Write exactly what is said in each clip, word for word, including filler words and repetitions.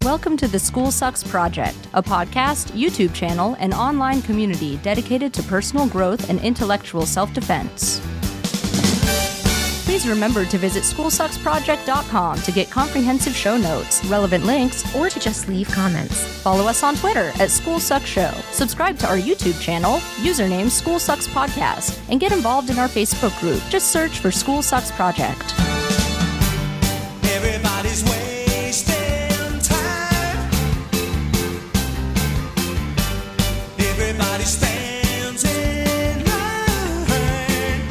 Welcome to the School Sucks Project, a podcast, YouTube channel, and online community dedicated to personal growth and intellectual self-defense. Please remember to visit school sucks project dot com to get comprehensive show notes, relevant links, or to just leave comments. Follow us on Twitter at School Sucks Show. Subscribe to our YouTube channel, username School Sucks Podcast, and get involved in our Facebook group. Just search for School Sucks Project. Everybody's wasting time. Everybody stands in line.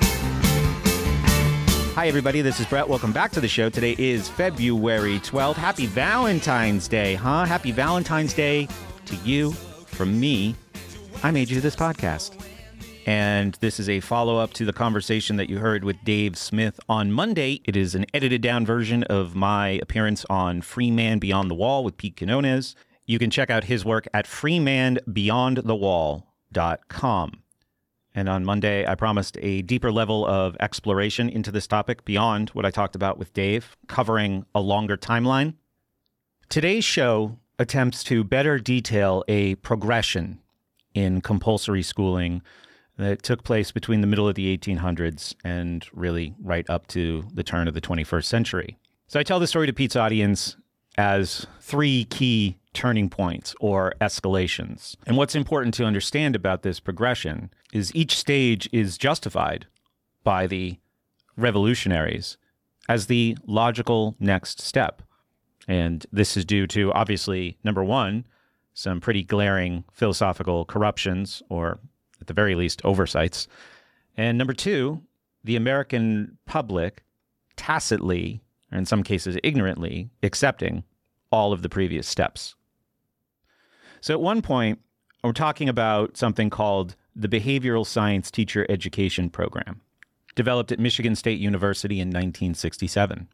Hi, everybody. This is Brett. Welcome back to the show. Today is February twelfth. Happy Valentine's Day, huh? Happy Valentine's Day to you from me. I made you this podcast. And this is a follow-up to the conversation that you heard with Dave Smith on Monday. It is an edited-down version of my appearance on Free Man Beyond the Wall with Pete Quinones. You can check out his work at free man beyond the wall dot com. And on Monday, I promised a deeper level of exploration into this topic beyond what I talked about with Dave, covering a longer timeline. Today's show attempts to better detail a progression in compulsory schooling that took place between the middle of the eighteen hundreds and really right up to the turn of the twenty-first century. So I tell the story to Pete's audience as three key turning points or escalations. And what's important to understand about this progression is each stage is justified by the revolutionaries as the logical next step. And this is due to, obviously, number one, some pretty glaring philosophical corruptions, or at the very least, oversights. And number two, the American public tacitly, or in some cases ignorantly, accepting all of the previous steps. So at one point, we're talking about something called the Behavioral Science Teacher Education Program, developed at Michigan State University in nineteen sixty-seven.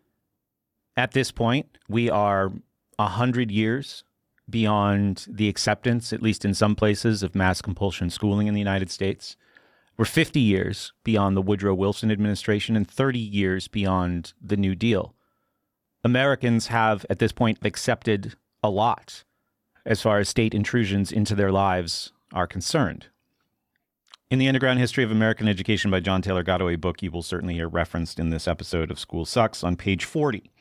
At this point, we are a hundred years beyond the acceptance, at least in some places, of mass compulsion schooling in the United States. We're fifty years beyond the Woodrow Wilson administration and thirty years beyond the New Deal. Americans have, at this point, accepted a lot as far as state intrusions into their lives are concerned. In the Underground History of American Education by John Taylor Gatto, a book you will certainly hear referenced in this episode of School Sucks, on page forty.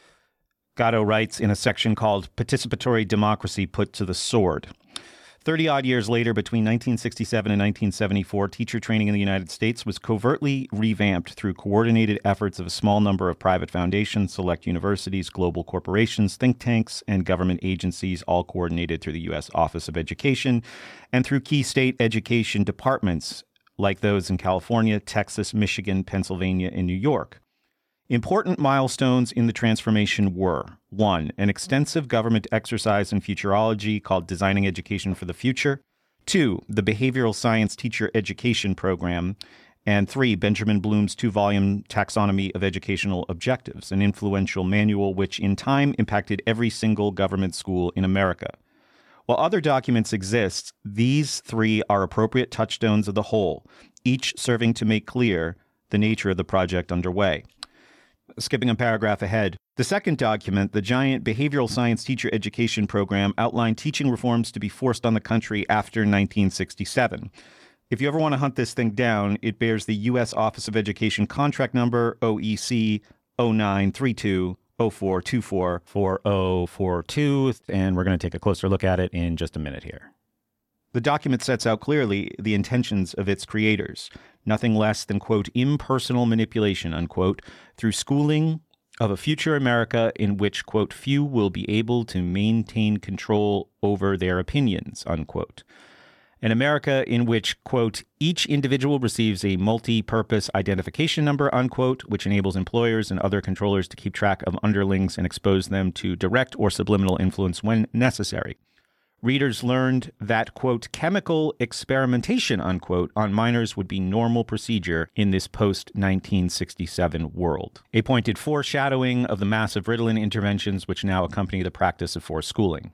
Gatto writes in a section called Participatory Democracy Put to the Sword. thirty-odd years later, between nineteen sixty-seven and nineteen seventy-four, teacher training in the United States was covertly revamped through coordinated efforts of a small number of private foundations, select universities, global corporations, think tanks, and government agencies, all coordinated through the U S Office of Education, and through key state education departments like those in California, Texas, Michigan, Pennsylvania, and New York. Important milestones in the transformation were, one, an extensive government exercise in futurology called Designing Education for the Future, two, the Behavioral Science Teacher Education Program, and three, Benjamin Bloom's two-volume Taxonomy of Educational Objectives, an influential manual which in time impacted every single government school in America. While other documents exist, these three are appropriate touchstones of the whole, each serving to make clear the nature of the project underway. Skipping a paragraph ahead, the second document, the giant Behavioral Science Teacher Education Program, outlined teaching reforms to be forced on the country after nineteen sixty-seven. If you ever want to hunt this thing down, it bears the U S Office of Education contract number O E C zero nine three two zero four two four four zero four two, and we're going to take a closer look at it in just a minute here. The document sets out clearly the intentions of its creators, nothing less than, quote, impersonal manipulation, unquote, through schooling of a future America in which, quote, few will be able to maintain control over their opinions, unquote. An America in which, quote, each individual receives a multi-purpose identification number, unquote, which enables employers and other controllers to keep track of underlings and expose them to direct or subliminal influence when necessary. Readers learned that, quote, chemical experimentation, unquote, on minors would be normal procedure in this post-nineteen sixty-seven world. A pointed foreshadowing of the massive Ritalin interventions which now accompany the practice of forced schooling.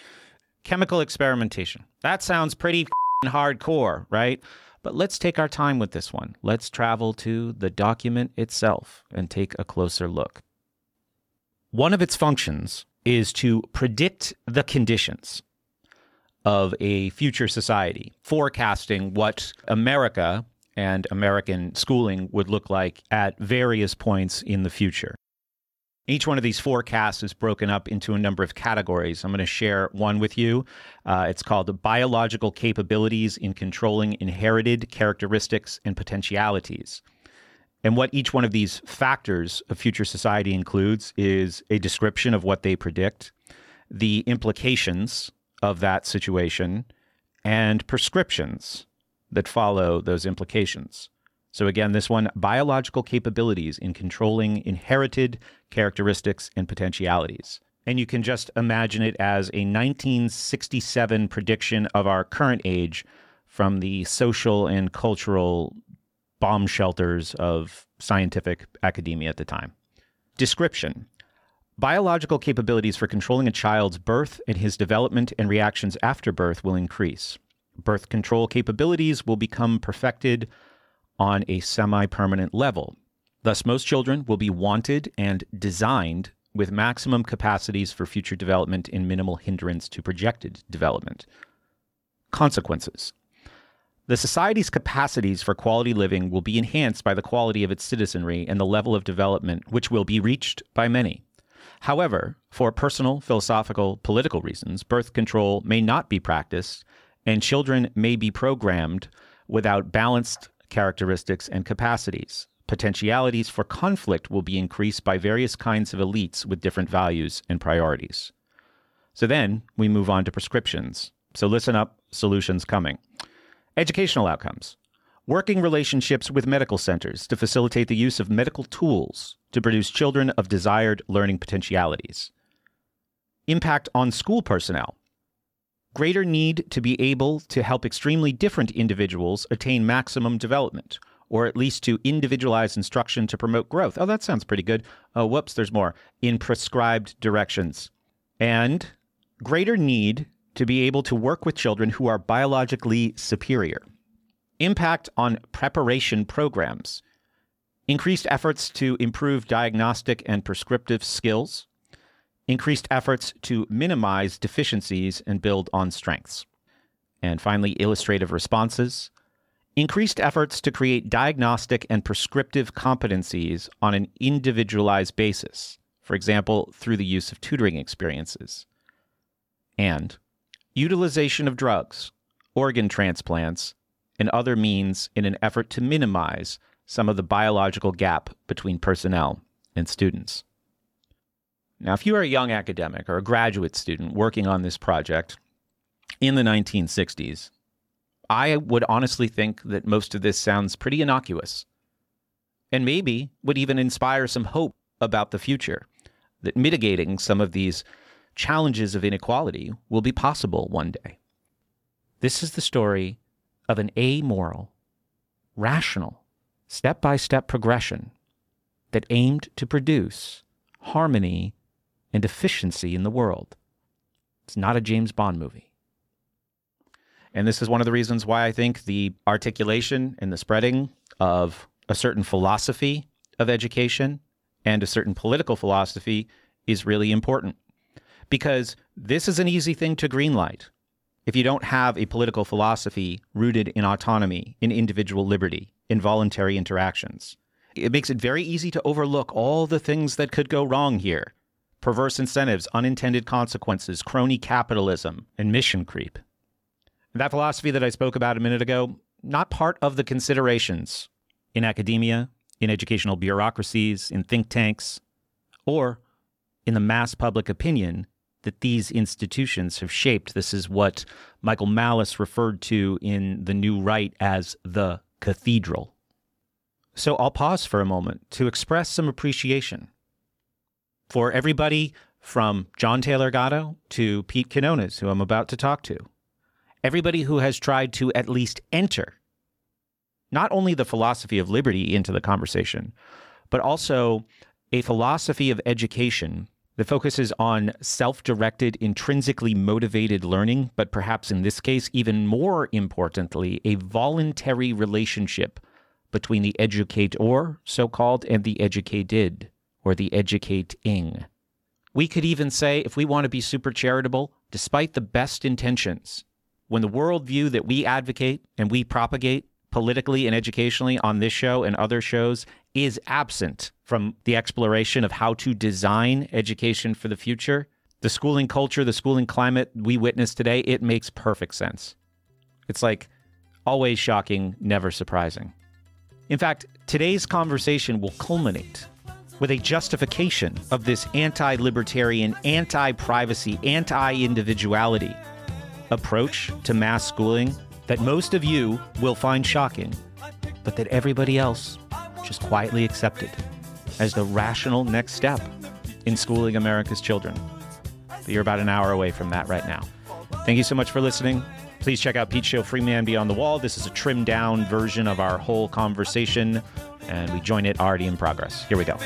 Chemical experimentation. That sounds pretty f***ing hardcore, right? But let's take our time with this one. Let's travel to the document itself and take a closer look. One of its functions is to predict the conditions of a future society, forecasting what America and American schooling would look like at various points in the future. Each one of these forecasts is broken up into a number of categories. I'm going to share one with you. Uh, it's called the biological capabilities in controlling inherited characteristics and potentialities. And what each one of these factors of future society includes is a description of what they predict, the implications of that situation, and prescriptions that follow those implications. So again, this one, biological capabilities in controlling inherited characteristics and potentialities. And you can just imagine it as a nineteen sixty-seven prediction of our current age from the social and cultural bomb shelters of scientific academia at the time. Description. Biological capabilities for controlling a child's birth and his development and reactions after birth will increase. Birth control capabilities will become perfected on a semi-permanent level. Thus, most children will be wanted and designed with maximum capacities for future development and minimal hindrance to projected development. Consequences. The society's capacities for quality living will be enhanced by the quality of its citizenry and the level of development which will be reached by many. However, for personal, philosophical, political reasons, birth control may not be practiced, and children may be programmed without balanced characteristics and capacities. Potentialities for conflict will be increased by various kinds of elites with different values and priorities. So then we move on to prescriptions. So listen up, solutions coming. Educational outcomes. Working relationships with medical centers to facilitate the use of medical tools to produce children of desired learning potentialities. Impact on school personnel. Greater need to be able to help extremely different individuals attain maximum development, or at least to individualize instruction to promote growth. Oh, that sounds pretty good. Oh, whoops, there's more. In prescribed directions. And greater need to be able to work with children who are biologically superior. Impact on preparation programs. Increased efforts to improve diagnostic and prescriptive skills. Increased efforts to minimize deficiencies and build on strengths. And finally, illustrative responses. Increased efforts to create diagnostic and prescriptive competencies on an individualized basis, for example, through the use of tutoring experiences. And utilization of drugs, organ transplants, and other means in an effort to minimize some of the biological gap between personnel and students. Now, if you are a young academic or a graduate student working on this project in the nineteen sixties, I would honestly think that most of this sounds pretty innocuous and maybe would even inspire some hope about the future, that mitigating some of these challenges of inequality will be possible one day. This is the story of an amoral, rational, step-by-step progression that aimed to produce harmony and efficiency in the world. It's not a James Bond movie. And this is one of the reasons why I think the articulation and the spreading of a certain philosophy of education and a certain political philosophy is really important. Because this is an easy thing to greenlight. If you don't have a political philosophy rooted in autonomy, in individual liberty, in voluntary interactions, it makes it very easy to overlook all the things that could go wrong here. Perverse incentives, unintended consequences, crony capitalism, and mission creep. That philosophy that I spoke about a minute ago, not part of the considerations in academia, in educational bureaucracies, in think tanks, or in the mass public opinion that these institutions have shaped. This is what Michael Malice referred to in The New Right as the cathedral. So I'll pause for a moment to express some appreciation for everybody from John Taylor Gatto to Pete Quinones, who I'm about to talk to. Everybody who has tried to at least enter not only the philosophy of liberty into the conversation, but also a philosophy of education that focuses on self-directed, intrinsically motivated learning, but perhaps in this case, even more importantly, a voluntary relationship between the educator, so-called, and the educated, or the educating. We could even say, if we want to be super charitable, despite the best intentions, when the worldview that we advocate and we propagate politically and educationally on this show and other shows is absent from the exploration of how to design education for the future, the schooling culture, the schooling climate we witness today, it makes perfect sense. It's like always shocking, never surprising. In fact, today's conversation will culminate with a justification of this anti-libertarian, anti-privacy, anti-individuality approach to mass schooling that most of you will find shocking, but that everybody else just quietly accepted as the rational next step in schooling America's children. But you're about an hour away from that right now. Thank you so much for listening. Please check out Pete's show, Free Man Beyond the Wall. This is a trimmed down version of our whole conversation, and we join it already in progress. Here we go.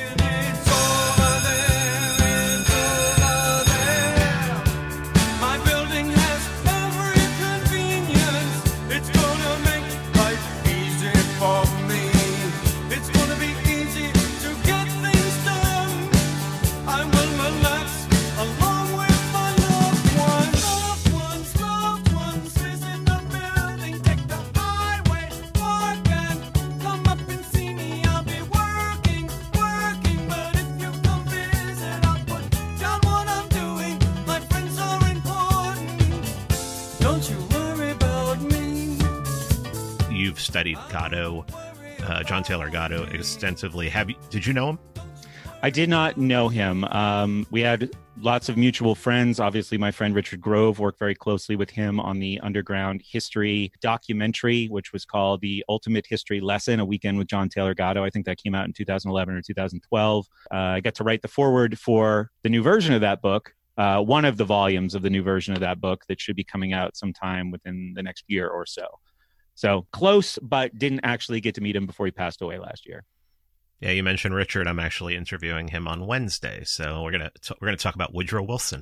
Studied Gatto, uh, John Taylor Gatto, extensively. Have you, did you know him? I did not know him. Um, we had lots of mutual friends. Obviously, my friend Richard Grove worked very closely with him on the underground history documentary, which was called The Ultimate History Lesson, A Weekend with John Taylor Gatto. I think that came out in two thousand eleven or two thousand twelve. Uh, I got to write the foreword for the new version of that book, uh, one of the volumes of the new version of that book that should be coming out sometime within the next year or so. So close, but didn't actually get to meet him before he passed away last year. Yeah, you mentioned Richard. I'm actually interviewing him on Wednesday, so we're gonna t- we're gonna talk about Woodrow Wilson.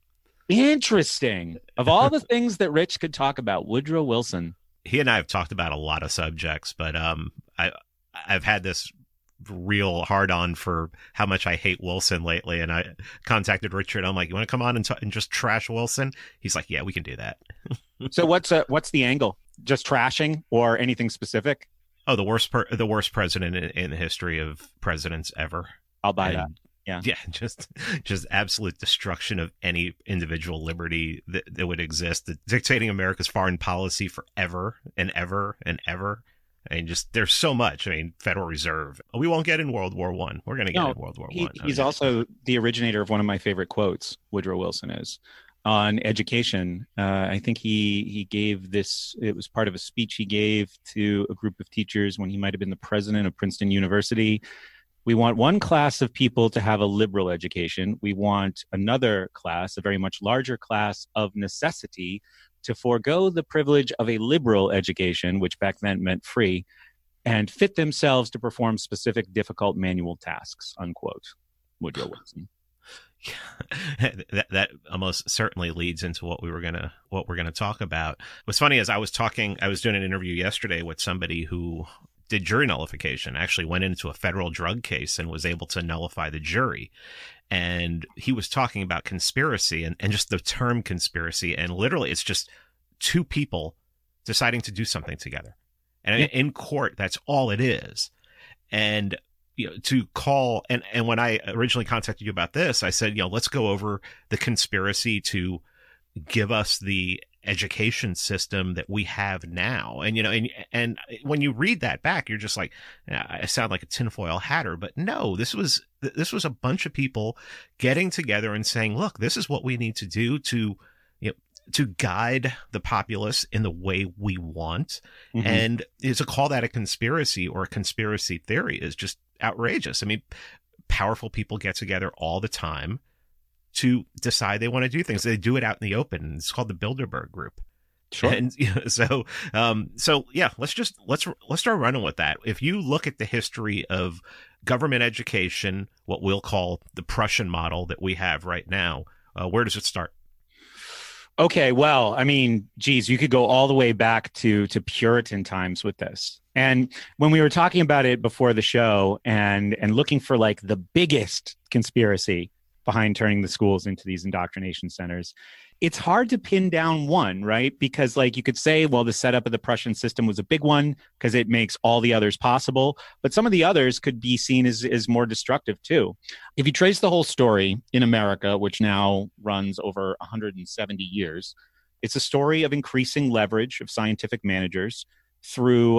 Interesting. Of all the things that Rich could talk about, Woodrow Wilson. He and I have talked about a lot of subjects, but um, I I've had this real hard on for how much I hate Wilson lately, and I contacted Richard. I'm like, you want to come on and, t- and just trash Wilson? He's like, yeah, we can do that. So what's uh, what's the angle? Just trashing or anything specific? Oh, the worst per- the worst president in, in the history of presidents ever. I'll buy and, that. Yeah. Yeah, just just absolute destruction of any individual liberty that, that would exist, the, dictating America's foreign policy forever and ever and ever. And just there's so much. I mean, Federal Reserve. We won't get in World War One. We're going to get no, in World War he, One. He's okay. also the originator of one of my favorite quotes. Woodrow Wilson is on education. Uh, I think he he gave this. It was part of a speech he gave to a group of teachers when he might have been the president of Princeton University. We want one class of people to have a liberal education. We want another class, a very much larger class of necessity, to forego the privilege of a liberal education, which back then meant free, and fit themselves to perform specific difficult manual tasks, unquote. Woodrow Wilson. Yeah, that that almost certainly leads into what we were gonna what we're gonna talk about. What's funny is I was talking, I was doing an interview yesterday with somebody who did jury nullification, actually went into a federal drug case and was able to nullify the jury. And he was talking about conspiracy and, and just the term conspiracy. And literally, it's just two people deciding to do something together. And yeah. in court, that's all it is. And you know, to call, and, and when I originally contacted you about this, I said, you know, let's go over the conspiracy to give us the education system that we have now. And, you know, and, and when you read that back, you're just like, I sound like a tinfoil hatter, but no, this was, this was a bunch of people getting together and saying, look, this is what we need to do to, you know, to guide the populace in the way we want. Mm-hmm. And to call that a conspiracy or a conspiracy theory is just outrageous. I mean, powerful people get together all the time to decide they want to do things. They do it out in the open. It's called the Bilderberg Group. Sure. And you know, so, um, so yeah, let's just, let's, let's start running with that. If you look at the history of government education, what we'll call the Prussian model that we have right now, uh, where does it start? Okay, well, I mean, geez, you could go all the way back to to Puritan times with this. And when we were talking about it before the show and and looking for like the biggest conspiracy behind turning the schools into these indoctrination centers. It's hard to pin down one, right? Because like you could say, well, the setup of the Prussian system was a big one because it makes all the others possible. But some of the others could be seen as, as more destructive too. If you trace the whole story in America, which now runs over one hundred seventy years, it's a story of increasing leverage of scientific managers through,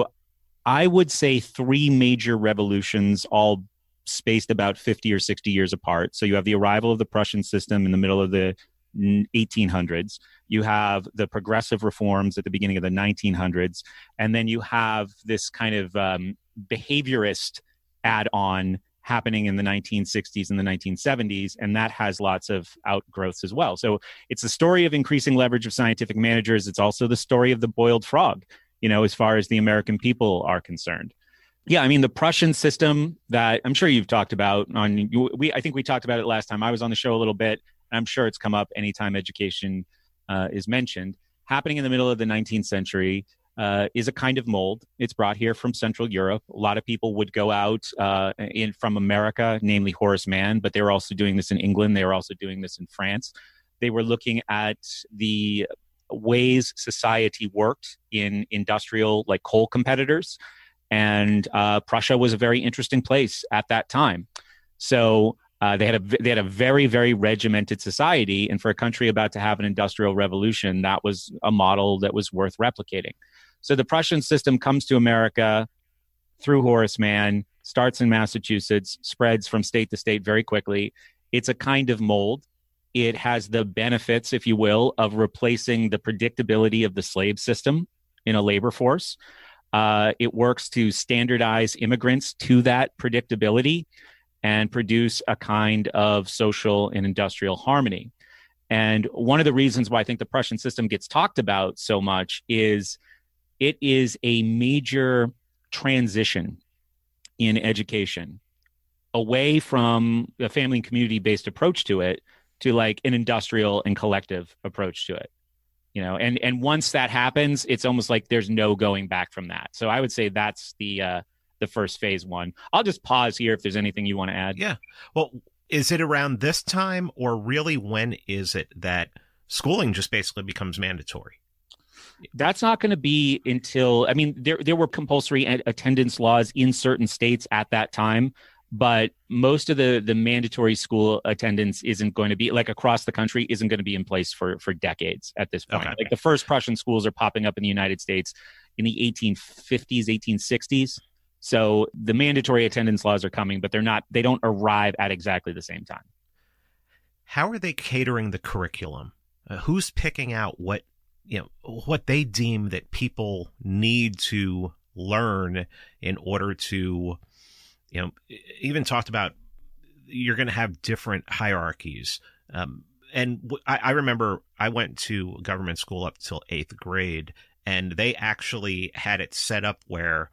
I would say, three major revolutions, all spaced about fifty or sixty years apart. So you have the arrival of the Prussian system in the middle of the eighteen hundreds. You have the progressive reforms at the beginning of the nineteen hundreds. And then you have this kind of um, behaviorist add-on happening in the nineteen sixties and the nineteen seventies. And that has lots of outgrowths as well. So it's the story of increasing leverage of scientific managers. It's also the story of the boiled frog, you know, as far as the American people are concerned. Yeah, I mean, the Prussian system that I'm sure you've talked about on, we I think we talked about it last time I was on the show a little bit. I'm sure it's come up anytime education uh, is mentioned. Happening in the middle of the nineteenth century uh, is a kind of mold. It's brought here from Central Europe. A lot of people would go out uh, in from America, namely Horace Mann, but they were also doing this in England. They were also doing this in France. They were looking at the ways society worked in industrial, like coal competitors. And uh, Prussia was a very interesting place at that time. So Uh, they had a they had a very, very regimented society, and for a country about to have an industrial revolution, that was a model that was worth replicating. So the Prussian system comes to America through Horace Mann, starts in Massachusetts, spreads from state to state very quickly. It's a kind of mold. It has the benefits, if you will, of replacing the predictability of the slave system in a labor force. Uh, it works to standardize immigrants to that predictability and produce a kind of social and industrial harmony. And one of the reasons why I think the Prussian system gets talked about so much is it is a major transition in education away from a family and community-based approach to it to like an industrial and collective approach to it. You know, and and once that happens, it's almost like there's no going back from that. So I would say that's the uh, the first phase one. I'll just pause here if there's anything you want to add. Yeah. Well, is it around this time, or really when is it that schooling just basically becomes mandatory? That's not going to be until, I mean, there there were compulsory attendance laws in certain states at that time, but most of the the mandatory school attendance isn't going to be, like across the country, isn't going to be in place for for decades at this point. Okay. Like the first Prussian schools are popping up in the United States in the eighteen fifties, eighteen sixties. So the mandatory attendance laws are coming, but they're not, they don't arrive at exactly the same time. How are they catering the curriculum? Uh, who's picking out what, you know, what they deem that people need to learn in order to, you know, even talked about you're going to have different hierarchies. Um, and w- I, I remember I went to government school up till eighth grade, and they actually had it set up where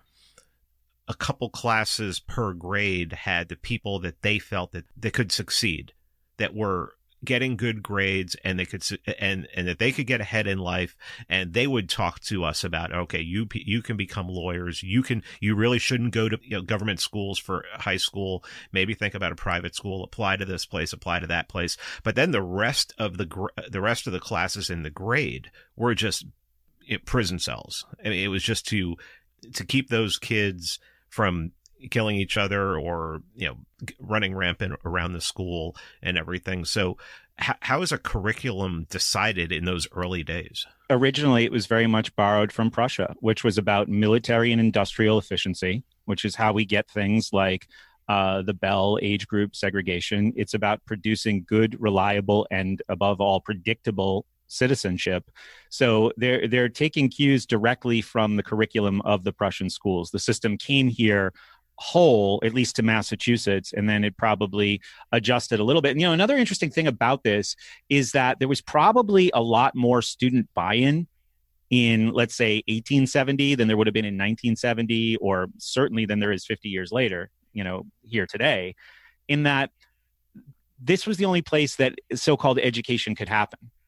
a couple classes per grade had the people that they felt that they could succeed, that were getting good grades, and they could, and, and that they could get ahead in life. And they would talk to us about, okay, you, you can become lawyers. You can, you really shouldn't go to, you know, government schools for high school. Maybe think about a private school, apply to this place, apply to that place. But then the rest of the, the rest of the classes in the grade were just you know, prison cells. I mean, it was just to, to keep those kids from killing each other or, you know, running rampant around the school and everything. So h- how is a curriculum decided in those early days? Originally, it was very much borrowed from Prussia, which was about military and industrial efficiency, which is how we get things like uh, the Bell age group segregation. It's about producing good, reliable, and above all, predictable citizenship. So they're they're taking cues directly from the curriculum of the Prussian schools. The system came here whole, at least to Massachusetts, and then it probably adjusted a little bit. And, you know, another interesting thing about this is that there was probably a lot more student buy-in in, let's say, eighteen seventy than there would have been in nineteen seventy, or certainly than there is fifty years later, you know, here today, in that this was the only place that so-called education could happen.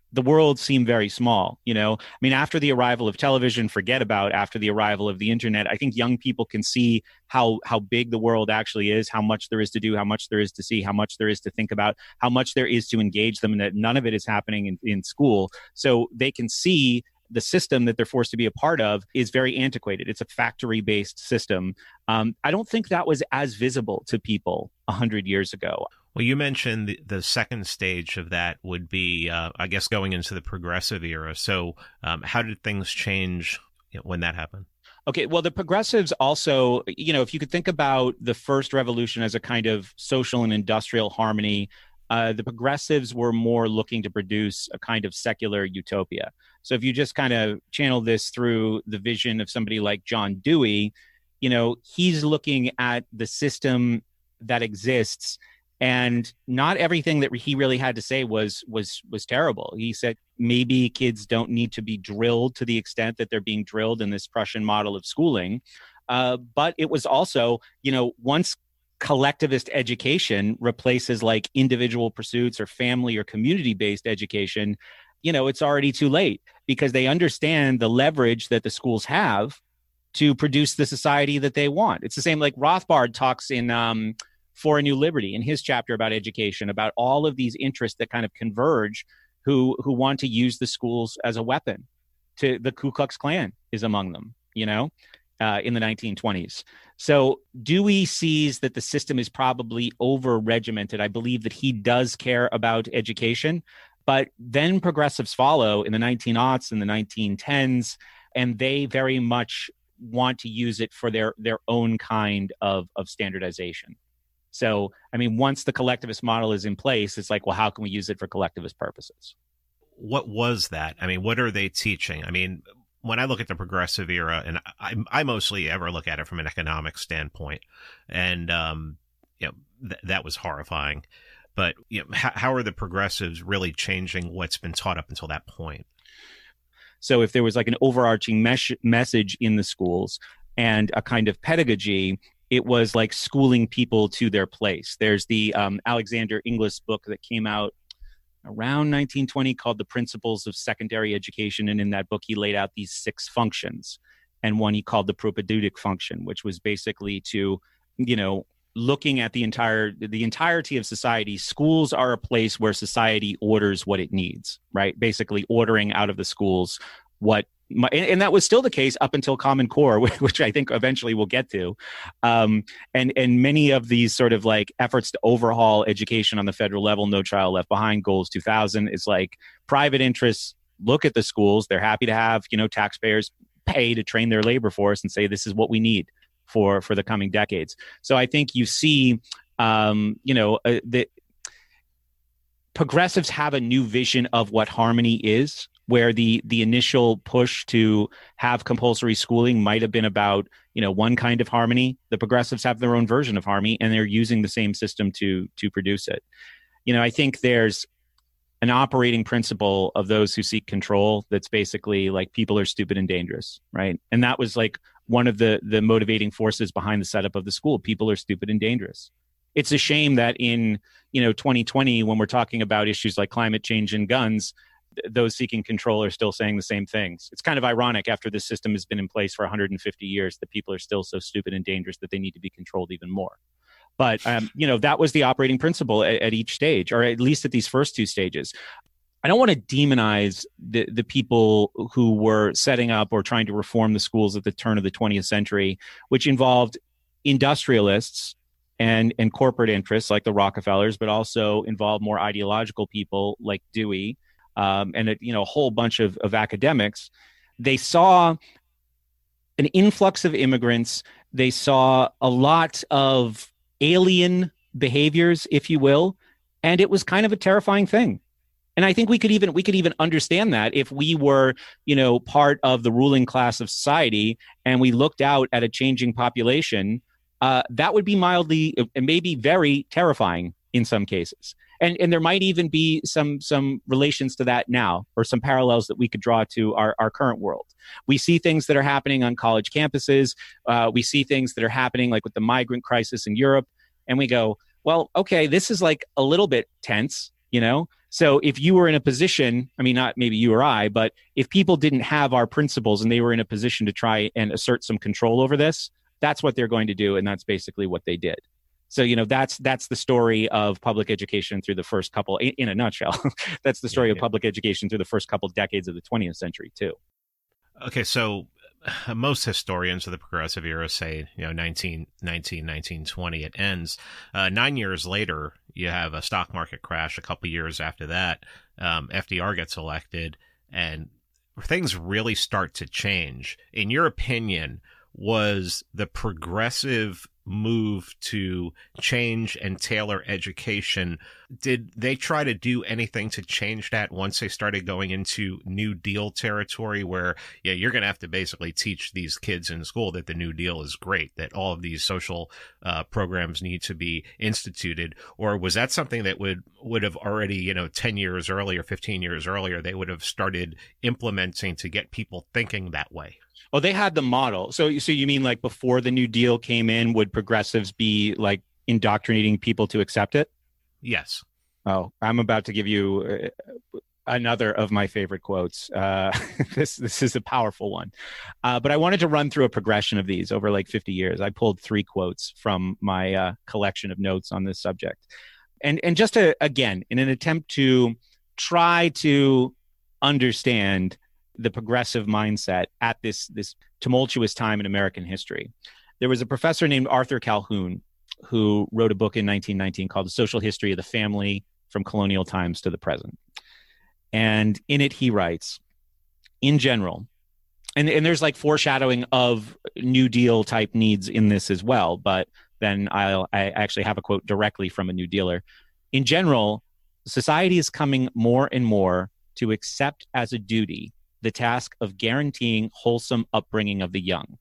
the world seem very small. You know, I mean, after the arrival of television, forget about after the arrival of the internet, I think young people can see how how big the world actually is, how much there is to do, how much there is to see, how much there is to think about, how much there is to engage them, and that none of it is happening in, in school. So they can see the system that they're forced to be a part of is very antiquated. It's a factory-based system. Um, I don't think that was as visible to people a hundred years ago. Well, you mentioned the, the second stage of that would be, uh, I guess, going into the progressive era. So um, how did things change when that happened? Okay, well, the progressives also, you know, if you could think about the first revolution as a kind of social and industrial harmony, uh, the progressives were more looking to produce a kind of secular utopia. So if you just kind of channel this through the vision of somebody like John Dewey, you know, he's looking at the system that exists, and not everything that he really had to say was was was terrible. He said maybe kids don't need to be drilled to the extent that they're being drilled in this Prussian model of schooling. Uh, but it was also, you know, once collectivist education replaces like individual pursuits or family or community-based education, you know, it's already too late, because they understand the leverage that the schools have to produce the society that they want. It's the same, like Rothbard talks in um, For a New Liberty, in his chapter about education, about all of these interests that kind of converge, who who want to use the schools as a weapon. To the Ku Klux Klan is among them, you know, uh, in the nineteen twenties. So Dewey sees that the system is probably over-regimented. I believe that he does care about education, but then progressives follow in the nineteen aughts and the nineteen tens, and they very much want to use it for their their own kind of of standardization. So, I mean, once the collectivist model is in place, it's like, well, how can we use it for collectivist purposes? What was that? I mean, what are they teaching? I mean, when I look at the progressive era, and I, I mostly ever look at it from an economic standpoint, and um, you know, th- that was horrifying. But you know, how, how are the progressives really changing what's been taught up until that point? So if there was like an overarching mes- message in the schools and a kind of pedagogy, it was like schooling people to their place. There's the um, Alexander Inglis book that came out around nineteen twenty called The Principles of Secondary Education. And in that book, he laid out these six functions. And one he called the propedeutic function, which was basically to, you know, looking at the entire the entirety of society. Schools are a place where society orders what it needs, right? Basically ordering out of the schools what, and, and that was still the case up until Common Core, which I think eventually we'll get to. Um, and and many of these sort of like efforts to overhaul education on the federal level, No Child Left Behind, Goals two thousand, is like private interests look at the schools. They're happy to have, you know, taxpayers pay to train their labor force and say, this is what we need for for the coming decades. So I think you see, um, you know, uh, the progressives have a new vision of what harmony is, where the the initial push to have compulsory schooling might have been about, you know, one kind of harmony. The progressives have their own version of harmony, and they're using the same system to to produce it. You know, I think there's an operating principle of those who seek control that's basically like, people are stupid and dangerous, right? And that was like one of the the motivating forces behind the setup of the school. People are stupid and dangerous. It's a shame that in, you know, twenty twenty, when we're talking about issues like climate change and guns, th- those seeking control are still saying the same things. It's kind of ironic, after this system has been in place for one hundred fifty years, that people are still so stupid and dangerous that they need to be controlled even more. But, um, you know, that was the operating principle at, at each stage, or at least at these first two stages. I don't want to demonize the, the people who were setting up or trying to reform the schools at the turn of the twentieth century, which involved industrialists and, and corporate interests like the Rockefellers, but also involved more ideological people like Dewey, um, and a, you know, a whole bunch of, of academics. They saw an influx of immigrants. They saw a lot of alien behaviors, if you will, and it was kind of a terrifying thing. And I think we could even we could even understand that if we were, you know, part of the ruling class of society and we looked out at a changing population, uh, that would be mildly and maybe very terrifying in some cases. And and there might even be some some relations to that now, or some parallels that we could draw to our, our current world. We see things that are happening on college campuses. Uh, we see things that are happening like with the migrant crisis in Europe. And we go, well, okay, this is like a little bit tense. you know? So if you were in a position, I mean, not maybe you or I, but if people didn't have our principles and they were in a position to try and assert some control over this, that's what they're going to do. And that's basically what they did. So, you know, that's that's the story of public education through the first couple, in, in a nutshell, that's the story yeah, of yeah. public education through the first couple decades of the twentieth century, too. Okay, so uh, most historians of the progressive era say, you know, nineteen nineteen, nineteen twenty, it ends. Uh, nine years later, you have a stock market crash. A couple years after that, um, F D R gets elected, and things really start to change. In your opinion, was the progressive move to change and tailor education, did they try to do anything to change that once they started going into New Deal territory where, yeah, you're going to have to basically teach these kids in school that the New Deal is great, that all of these social uh, programs need to be instituted? Or was that something that would, would have already, you know, ten years earlier, fifteen years earlier, they would have started implementing to get people thinking that way? Oh, they had the model. So, so you mean like before the New Deal came in, would progressives be like indoctrinating people to accept it? Yes. Oh, I'm about to give you uh, another of my favorite quotes. Uh, this this is a powerful one, uh, but I wanted to run through a progression of these over like fifty years. I pulled three quotes from my uh, collection of notes on this subject, and and just to, again, in an attempt to try to understand the progressive mindset at this this tumultuous time in American history. There was a professor named Arthur Calhoun who wrote a book in nineteen nineteen called The Social History of the Family from Colonial Times to the Present. And in it, he writes, in general, and, and there's like foreshadowing of New Deal type needs in this as well, but then I'll, I actually have a quote directly from a New Dealer. In general, society is coming more and more to accept as a duty the task of guaranteeing wholesome upbringing of the young.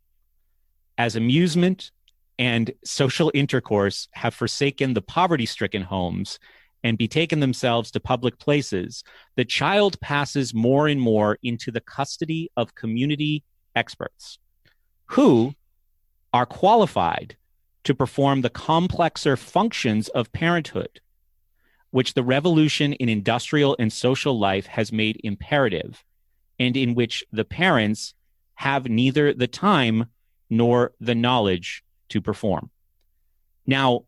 As amusement and social intercourse have forsaken the poverty-stricken homes and betaken themselves to public places, the child passes more and more into the custody of community experts who are qualified to perform the complexer functions of parenthood, which the revolution in industrial and social life has made imperative, and in which the parents have neither the time nor the knowledge to perform. Now,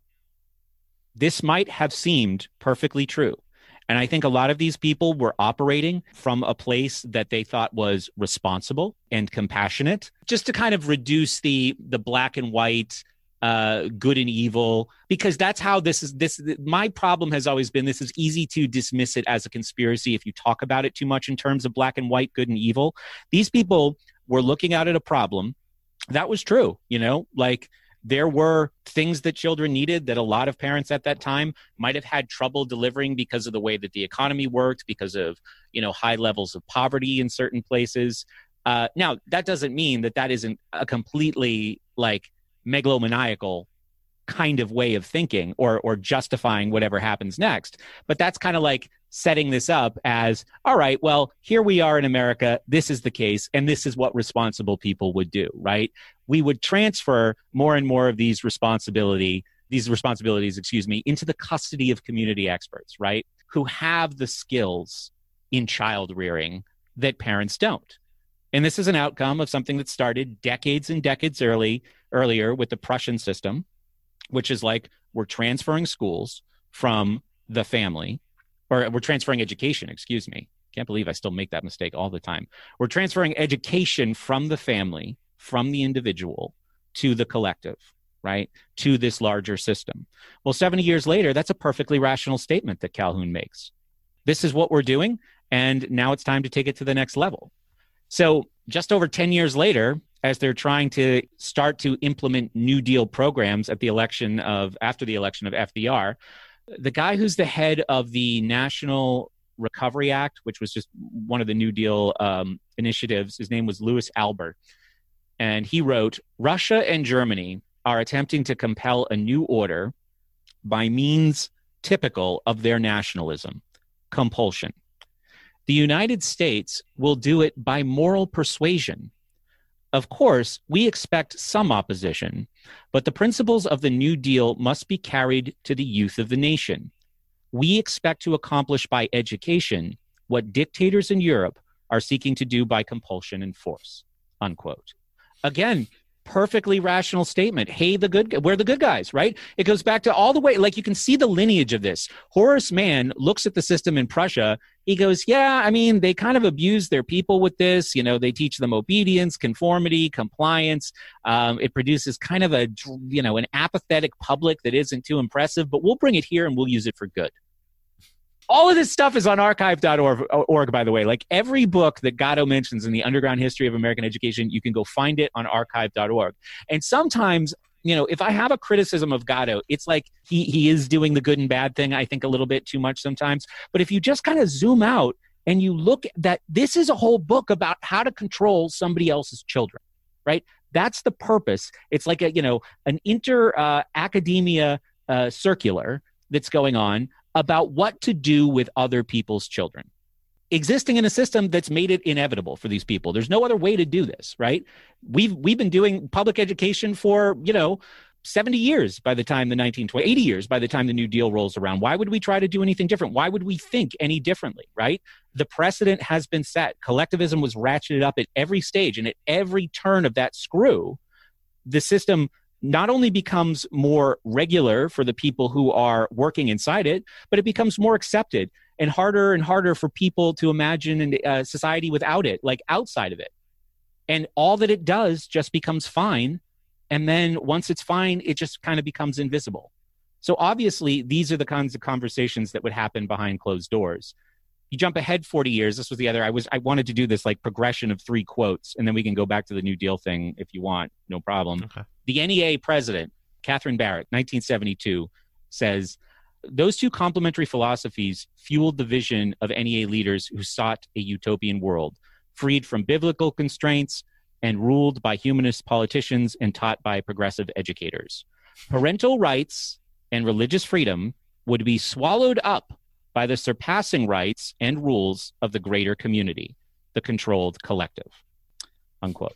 this might have seemed perfectly true. And I think a lot of these people were operating from a place that they thought was responsible and compassionate, just to kind of reduce the, the black and white, uh, good and evil, because that's how this is. This my problem has always been, this is easy to dismiss it as a conspiracy if you talk about it too much in terms of black and white, good and evil. These people were looking out at a problem that was true, you know, like there were things that children needed that a lot of parents at that time might have had trouble delivering because of the way that the economy worked, because of, you know, high levels of poverty in certain places. Uh, now, that doesn't mean that that isn't a completely like megalomaniacal kind of way of thinking or or justifying whatever happens next. But that's kind of like setting this up as, all right, well, here we are in America, this is the case, and this is what responsible people would do, right? We would transfer more and more of these responsibility, these responsibilities, excuse me, into the custody of community experts, right? Who have the skills in child rearing that parents don't. And this is an outcome of something that started decades and decades early, earlier with the Prussian system, which is like, we're transferring schools from the family, or we're transferring education, excuse me. Can't believe I still make that mistake all the time. We're transferring education from the family, from the individual, to the collective, right? To this larger system. Well, seventy years later, that's a perfectly rational statement that Calhoun makes. This is what we're doing, and now it's time to take it to the next level. So just over ten years later, as they're trying to start to implement New Deal programs at the election of, after the election of F D R, the guy who's the head of the National Recovery Act, which was just one of the New Deal um, initiatives, his name was Louis Albert. And he wrote, Russia and Germany are attempting to compel a new order by means typical of their nationalism, compulsion. The United States will do it by moral persuasion. Of course, we expect some opposition, but the principles of the New Deal must be carried to the youth of the nation. We expect to accomplish by education what dictators in Europe are seeking to do by compulsion and force, unquote. Again, perfectly rational statement. Hey, the good, we're the good guys, right? It goes back to all the way, like you can see the lineage of this. Horace Mann looks at the system in Prussia. He goes, yeah, I mean, they kind of abuse their people with this. You know, they teach them obedience, conformity, compliance. Um, it produces kind of a, you know, an apathetic public that isn't too impressive, but we'll bring it here and we'll use it for good. All of this stuff is on archive dot org, by the way. Like every book that Gatto mentions in the underground history of American education, you can go find it on archive dot org. And sometimes, you know, if I have a criticism of Gatto, it's like he, he is doing the good and bad thing, I think, a little bit too much sometimes. But if you just kind of zoom out and you look at that, this is a whole book about how to control somebody else's children, right? That's the purpose. It's like a, you know, an inter uh, academia uh, circular that's going on about what to do with other people's children, existing in a system that's made it inevitable for these people. There's no other way to do this, right? We've we've been doing public education for, you know, seventy years by the time the nineteen twenties, eighty years by the time the New Deal rolls around. Why would we try to do anything different? Why would we think any differently, right? The precedent has been set. Collectivism was ratcheted up at every stage, and at every turn of that screw, the system not only becomes more regular for the people who are working inside it, but it becomes more accepted and harder and harder for people to imagine a society without it, like outside of it. And all that it does just becomes fine. And then once it's fine, it just kind of becomes invisible. So obviously, these are the kinds of conversations that would happen behind closed doors. You jump ahead forty years. This was the other, I was, I wanted to do this like progression of three quotes, and then we can go back to the New Deal thing if you want, no problem. Okay. The N E A president, Catherine Barrett, nineteen seventy-two, says, those two complementary philosophies fueled the vision of N E A leaders who sought a utopian world, freed from biblical constraints and ruled by humanist politicians and taught by progressive educators. Parental rights and religious freedom would be swallowed up by the surpassing rights and rules of the greater community, the controlled collective, unquote.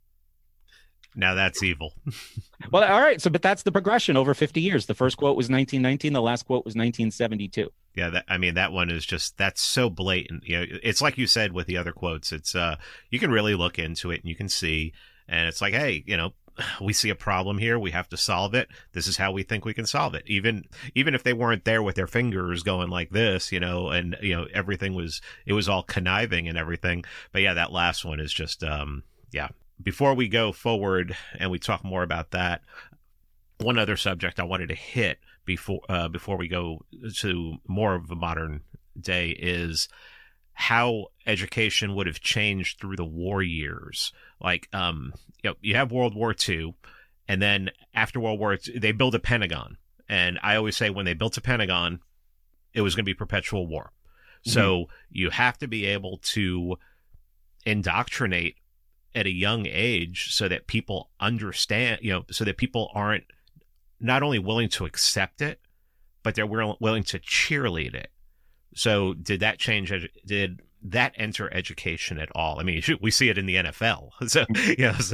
Now that's evil. Well, all right. So, but that's the progression over fifty years. The first quote was nineteen nineteen. The last quote was nineteen seventy-two. Yeah, that, I mean, that one is just, that's so blatant. You know, it's like you said with the other quotes. It's, uh, you can really look into it and you can see, and it's like, hey, you know, we see a problem here. We have to solve it. This is how we think we can solve it. Even, even if they weren't there with their fingers going like this, you know, and, you know, everything was, it was all conniving and everything. But yeah, that last one is just, um, yeah. Before we go forward and we talk more about that, one other subject I wanted to hit before, uh, before we go to more of a modern day is how education would have changed through the war years. Like, um, you know, you have World War Two, and then after World War Two, they build a Pentagon. And I always say when they built a Pentagon, it was going to be perpetual war. Mm-hmm. So you have to be able to indoctrinate at a young age so that people understand, you know, so that people aren't not only willing to accept it, but they're willing to cheerlead it. So did that change? Did that enter education at all? I mean, shoot, we see it in the N F L. So, yeah, so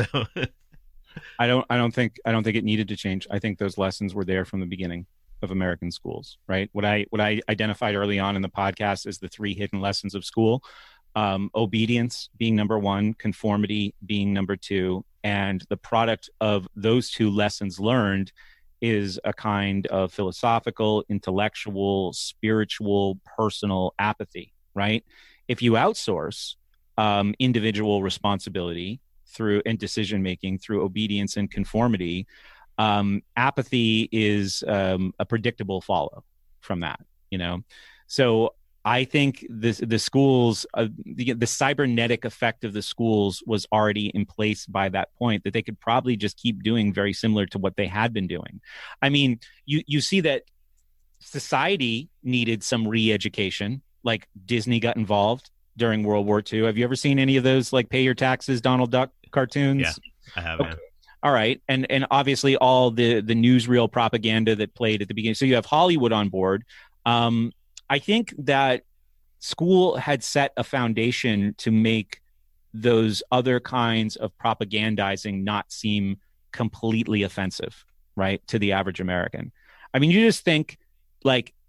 I don't, I don't think, I don't think it needed to change. I think those lessons were there from the beginning of American schools, right? What I, what I identified early on in the podcast is the three hidden lessons of school. Um, obedience being number one, conformity being number two, and the product of those two lessons learned is a kind of philosophical, intellectual, spiritual, personal apathy, right? If you outsource um, individual responsibility through and decision-making through obedience and conformity, um, apathy is um, a predictable follow from that, you know? So I think this, the schools, uh, the, the cybernetic effect of the schools was already in place by that point, that they could probably just keep doing very similar to what they had been doing. I mean, you, you see that society needed some re-education, like Disney got involved during World War Two. Have you ever seen any of those, like Pay Your Taxes, Donald Duck cartoons? Yeah, I have. Okay. All right. And and obviously all the, the newsreel propaganda that played at the beginning. So you have Hollywood on board. Um, I think that school had set a foundation to make those other kinds of propagandizing not seem completely offensive, right, to the average American. I mean, you just think, like,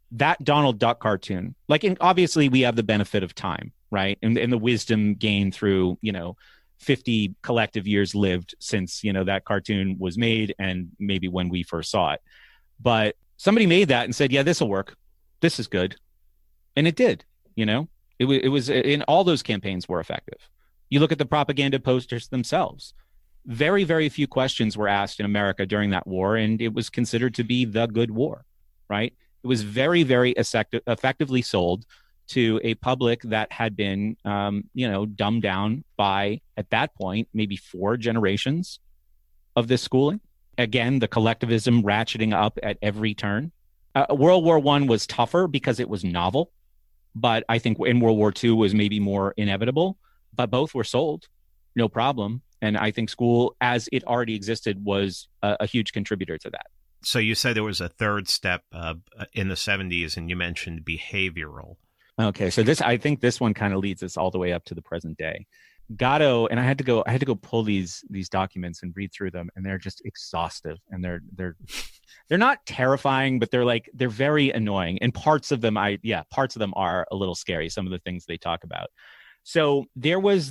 that Donald Duck cartoon, like, and obviously we have the benefit of time, right? And, and the wisdom gained through, you know, fifty collective years lived since, you know, that cartoon was made and maybe when we first saw it. But somebody made that and said, yeah, this will work. This is good. And it did, you know, it, w- it was in all those campaigns were effective. You look at the propaganda posters themselves. Very, very few questions were asked in America during that war, and it was considered to be the good war, right? It was very, very effective, effectively sold to a public that had been, um, you know, dumbed down by, at that point, maybe four generations of this schooling. Again, the collectivism ratcheting up at every turn. Uh, World War One was tougher because it was novel, but I think in World War Two was maybe more inevitable. But both were sold, no problem. And I think school, as it already existed, was a, a huge contributor to that. So you said there was a third step uh, in the seventies, and you mentioned behavioral. Okay, so this, I think this one kind of leads us all the way up to the present day. Gatto, and I had to go, I had to go pull these these documents and read through them, and they're just exhaustive, and they're they're they're not terrifying, but they're like they're very annoying. And parts of them, I yeah, parts of them are a little scary. Some of the things they talk about. So there was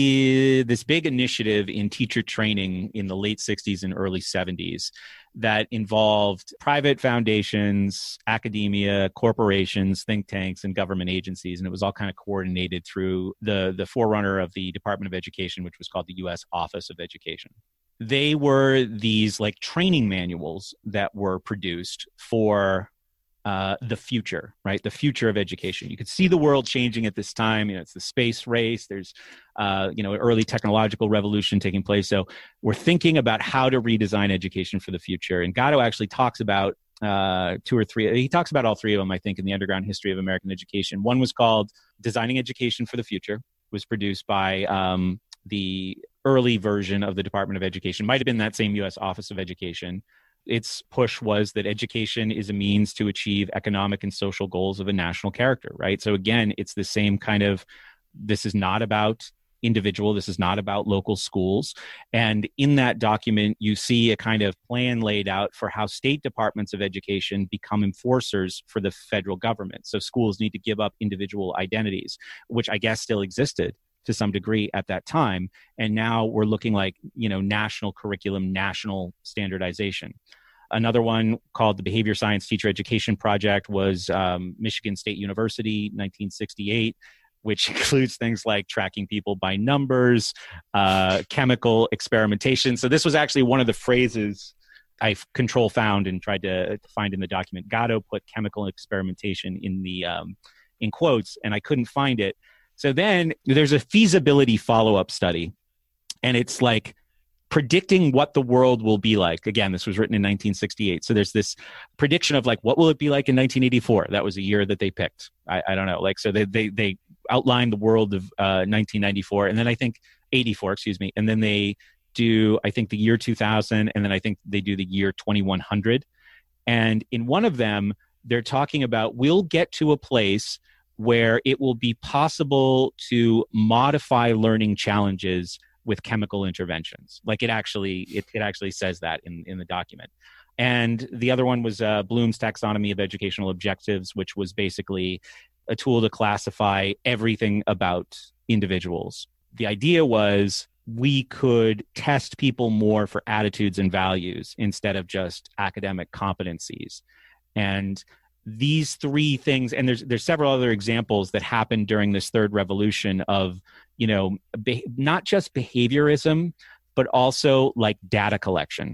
the this big initiative in teacher training in the late sixties and early seventies that involved private foundations, academia, corporations, think tanks, and government agencies. And it was all kind of coordinated through the, the forerunner of the Department of Education, which was called the U S Office of Education. They were these like training manuals that were produced for uh, the future, right? The future of education. You could see the world changing at this time. You know, it's the space race. There's, uh, you know, early technological revolution taking place. So we're thinking about how to redesign education for the future. And Gatto actually talks about uh, two or three. He talks about all three of them, I think, in the Underground History of American Education. One was called Designing Education for the Future. It was produced by um, the early version of the Department of Education. Might have been that same U S Office of Education. Its push was that education is a means to achieve economic and social goals of a national character, right? So again, it's the same kind of, this is not about individual, this is not about local schools. And in that document, you see a kind of plan laid out for how state departments of education become enforcers for the federal government. So schools need to give up individual identities, which I guess still existed to some degree at that time. And now we're looking like, you know, national curriculum, national standardization. Another one called the Behavior Science Teacher Education Project was um, Michigan State University, nineteen sixty-eight, which includes things like tracking people by numbers, uh, chemical experimentation. So this was actually one of the phrases I control found and tried to find in the document. Gatto put chemical experimentation in the um, in quotes, and I couldn't find it. So then there's a feasibility follow-up study, and it's like predicting what the world will be like. Again, this was written in nineteen sixty-eight. So there's this prediction of like, what will it be like in nineteen eighty-four? That was a year that they picked. I, I don't know. Like, so they, they, they outlined the world of uh, nineteen ninety-four, and then I think eighty-four, excuse me. And then they do, I think the year two thousand, and then I think they do the year twenty-one hundred. And in one of them, they're talking about, we'll get to a place where it will be possible to modify learning challenges with chemical interventions. Like it actually, it, it actually says that in, in the document. And the other one was uh, Bloom's Taxonomy of Educational Objectives, which was basically a tool to classify everything about individuals. The idea was we could test people more for attitudes and values instead of just academic competencies. And these three things, and there's there's several other examples that happened during this third revolution of, you know, be, not just behaviorism, but also like data collection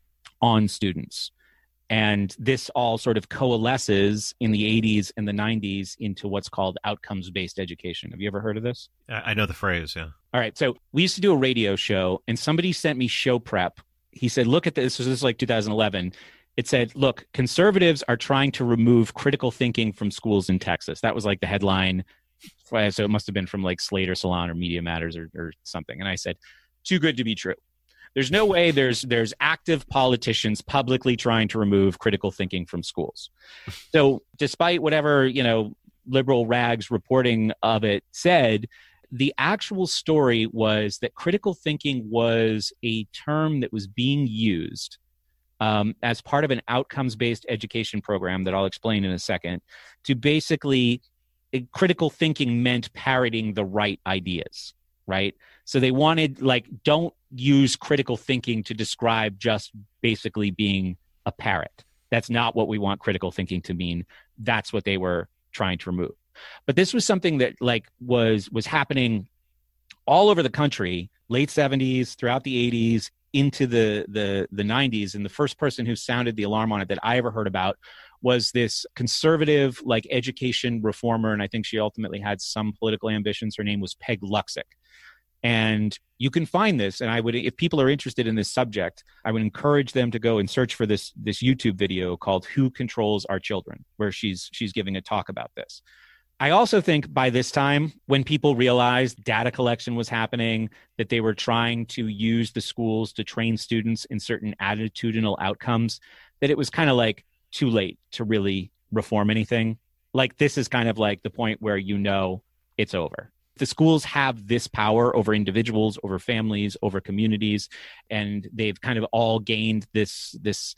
on students. And this all sort of coalesces in the eighties and the nineties into what's called outcomes-based education. Have you ever heard of this? I know the phrase, yeah. All right. So we used to do a radio show, and somebody sent me show prep. He said, look at this. This was like two thousand eleven. It said, look, conservatives are trying to remove critical thinking from schools in Texas. That was like the headline. So it must have been from like Slate or Salon or Media Matters or, or something. And I said, too good to be true. There's no way there's there's active politicians publicly trying to remove critical thinking from schools. So despite whatever, you know, liberal rags reporting of it said, the actual story was that critical thinking was a term that was being used um, as part of an outcomes-based education program that I'll explain in a second, to basically, it, critical thinking meant parroting the right ideas, right? So they wanted, like, don't use critical thinking to describe just basically being a parrot. That's not what we want critical thinking to mean. That's what they were trying to remove. But this was something that, like, was was happening all over the country, late seventies, throughout the eighties, into the the the nineties. And the first person who sounded the alarm on it that I ever heard about was this conservative, like, education reformer, and I think she ultimately had some political ambitions. Her name was Peg Luksick. And you can find this, and I would, if people are interested in this subject, I would encourage them to go and search for this this YouTube video called "Who Controls Our Children," where she's she's giving a talk about this. I also think by this time, when people realized data collection was happening, that they were trying to use the schools to train students in certain attitudinal outcomes, that it was kind of like too late to really reform anything. Like, this is kind of like the point where you know it's over. The schools have this power over individuals, over families, over communities, and they've kind of all gained this this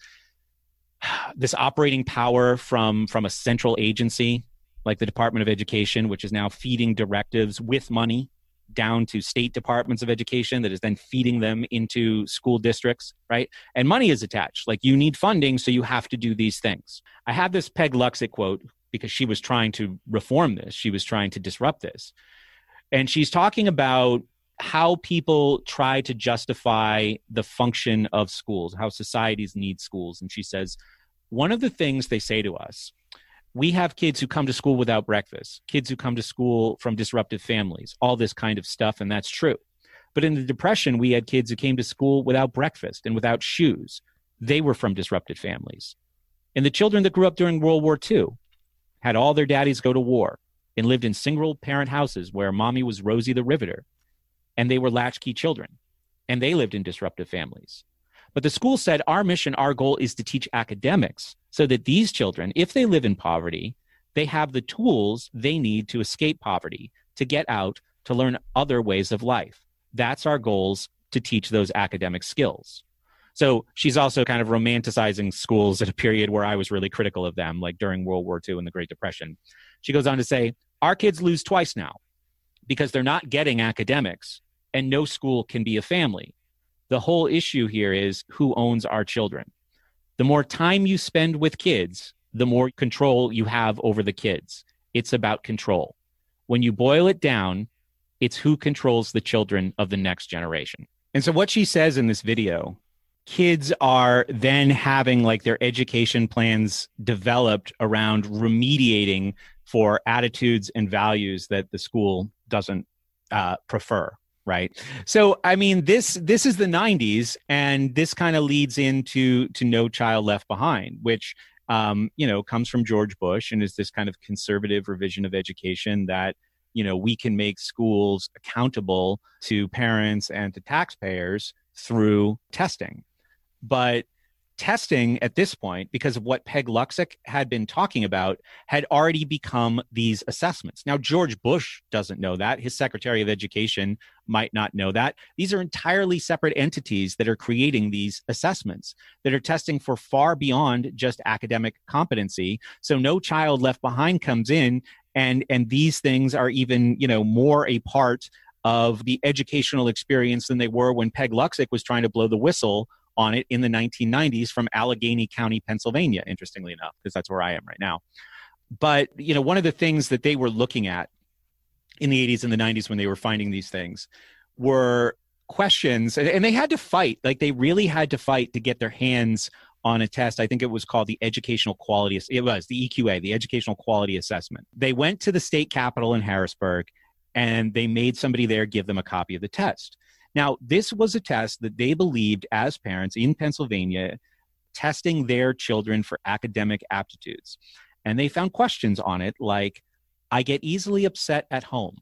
this operating power from from a central agency like the Department of Education, which is now feeding directives with money down to state departments of education that is then feeding them into school districts, right? And money is attached. Like, you need funding, so you have to do these things. I have this Peg Luksick quote because she was trying to reform this. She was trying to disrupt this. And she's talking about how people try to justify the function of schools, how societies need schools. And she says, one of the things they say to us, we have kids who come to school without breakfast, kids who come to school from disruptive families, all this kind of stuff, and that's true. But in the Depression, we had kids who came to school without breakfast and without shoes. They were from disrupted families. And the children that grew up during World War Two had all their daddies go to war and lived in single-parent houses where mommy was Rosie the Riveter, and they were latchkey children, and they lived in disruptive families. But the school said, our mission, our goal is to teach academics so that these children, if they live in poverty, they have the tools they need to escape poverty, to get out, to learn other ways of life. That's our goals, to teach those academic skills. So she's also kind of romanticizing schools at a period where I was really critical of them, like during World War Two and the Great Depression. She goes on to say, our kids lose twice now because they're not getting academics, and no school can be a family. The whole issue here is who owns our children. The more time you spend with kids, the more control you have over the kids. It's about control. When you boil it down, it's who controls the children of the next generation. And so what she says in this video, kids are then having like their education plans developed around remediating for attitudes and values that the school doesn't uh, prefer. Right. So, I mean, this this is the nineties, and this kind of leads into to No Child Left Behind, which, um, you know, comes from George Bush and is this kind of conservative revision of education that, you know, we can make schools accountable to parents and to taxpayers through testing. But testing at this point, because of what Peg Luksick had been talking about, had already become these assessments. Now, George Bush doesn't know that. His Secretary of Education might not know that. These are entirely separate entities that are creating these assessments that are testing for far beyond just academic competency. So No Child Left Behind comes in, and and these things are even, you know, more a part of the educational experience than they were when Peg Luksick was trying to blow the whistle on it in the nineteen nineties from Allegheny County, Pennsylvania, interestingly enough, because that's where I am right now. But, you know, one of the things that they were looking at in the eighties and the nineties when they were finding these things were questions, and they had to fight, like they really had to fight to get their hands on a test. I think it was called the Educational Quality, it was the E Q A, the Educational Quality Assessment. They went to the state capitol in Harrisburg, and they made somebody there give them a copy of the test. Now, this was a test that they believed as parents in Pennsylvania, testing their children for academic aptitudes. And they found questions on it like, I get easily upset at home.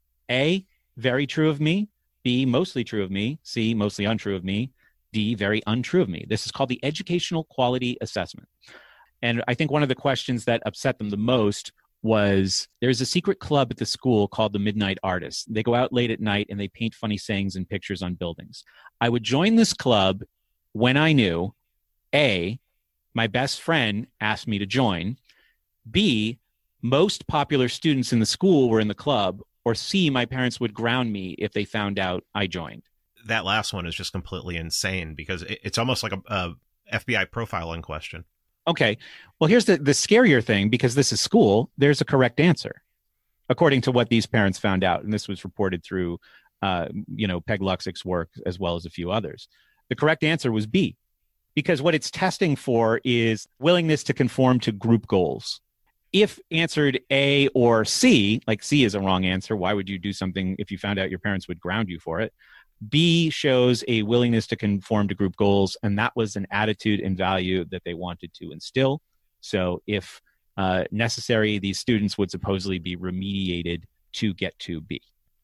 A, very true of me. B, mostly true of me. C, mostly untrue of me. D, very untrue of me. This is called the Educational Quality Assessment. And I think one of the questions that upset them the most was, there's a secret club at the school called the Midnight Artists. They go out late at night and they paint funny sayings and pictures on buildings. I would join this club when I knew, A, my best friend asked me to join. B, most popular students in the school were in the club. Or C, my parents would ground me if they found out I joined. That last one is just completely insane because it, it's almost like a, a F B I profiling question. Okay. Well, here's the, the scarier thing, because this is school, there's a correct answer, according to what these parents found out. And this was reported through, uh, you know, Peg Luxick's work, as well as a few others. The correct answer was B, because what it's testing for is willingness to conform to group goals. If answered A or C, like C is a wrong answer, why would you do something if you found out your parents would ground you for it? B shows a willingness to conform to group goals, and that was an attitude and value that they wanted to instill. So if uh, necessary, these students would supposedly be remediated to get to B.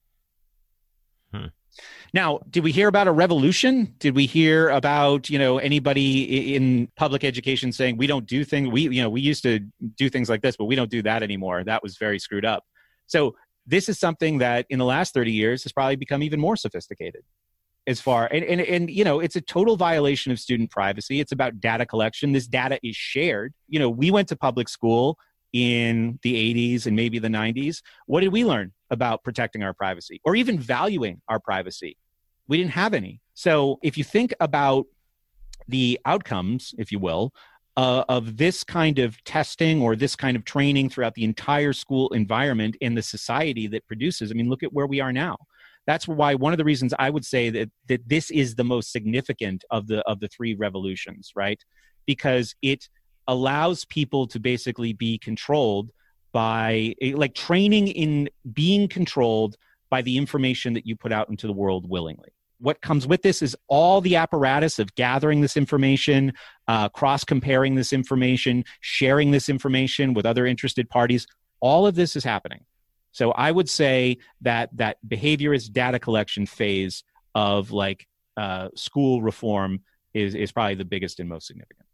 Hmm. Now, did we hear about a revolution? Did we hear about, you know, anybody in public education saying we don't do things, we, you know, we used to do things like this, but we don't do that anymore. That was very screwed up. So this is something that in the last thirty years has probably become even more sophisticated as far, and, and, and, you know, it's a total violation of student privacy. It's about data collection. This data is shared. You know, we went to public school in the eighties and maybe the nineties. What did we learn about protecting our privacy or even valuing our privacy? We didn't have any. So if you think about the outcomes, if you will, uh, of this kind of testing or this kind of training throughout the entire school environment and the society that produces, I mean, look at where we are now. That's why one of the reasons I would say that that this is the most significant of the of the three revolutions, right? Because it allows people to basically be controlled by, like, training in being controlled by the information that you put out into the world willingly. What comes with this is all the apparatus of gathering this information, uh, cross-comparing this information, sharing this information with other interested parties. All of this is happening. So I would say that that behaviorist data collection phase of like uh, school reform is is probably the biggest and most significant.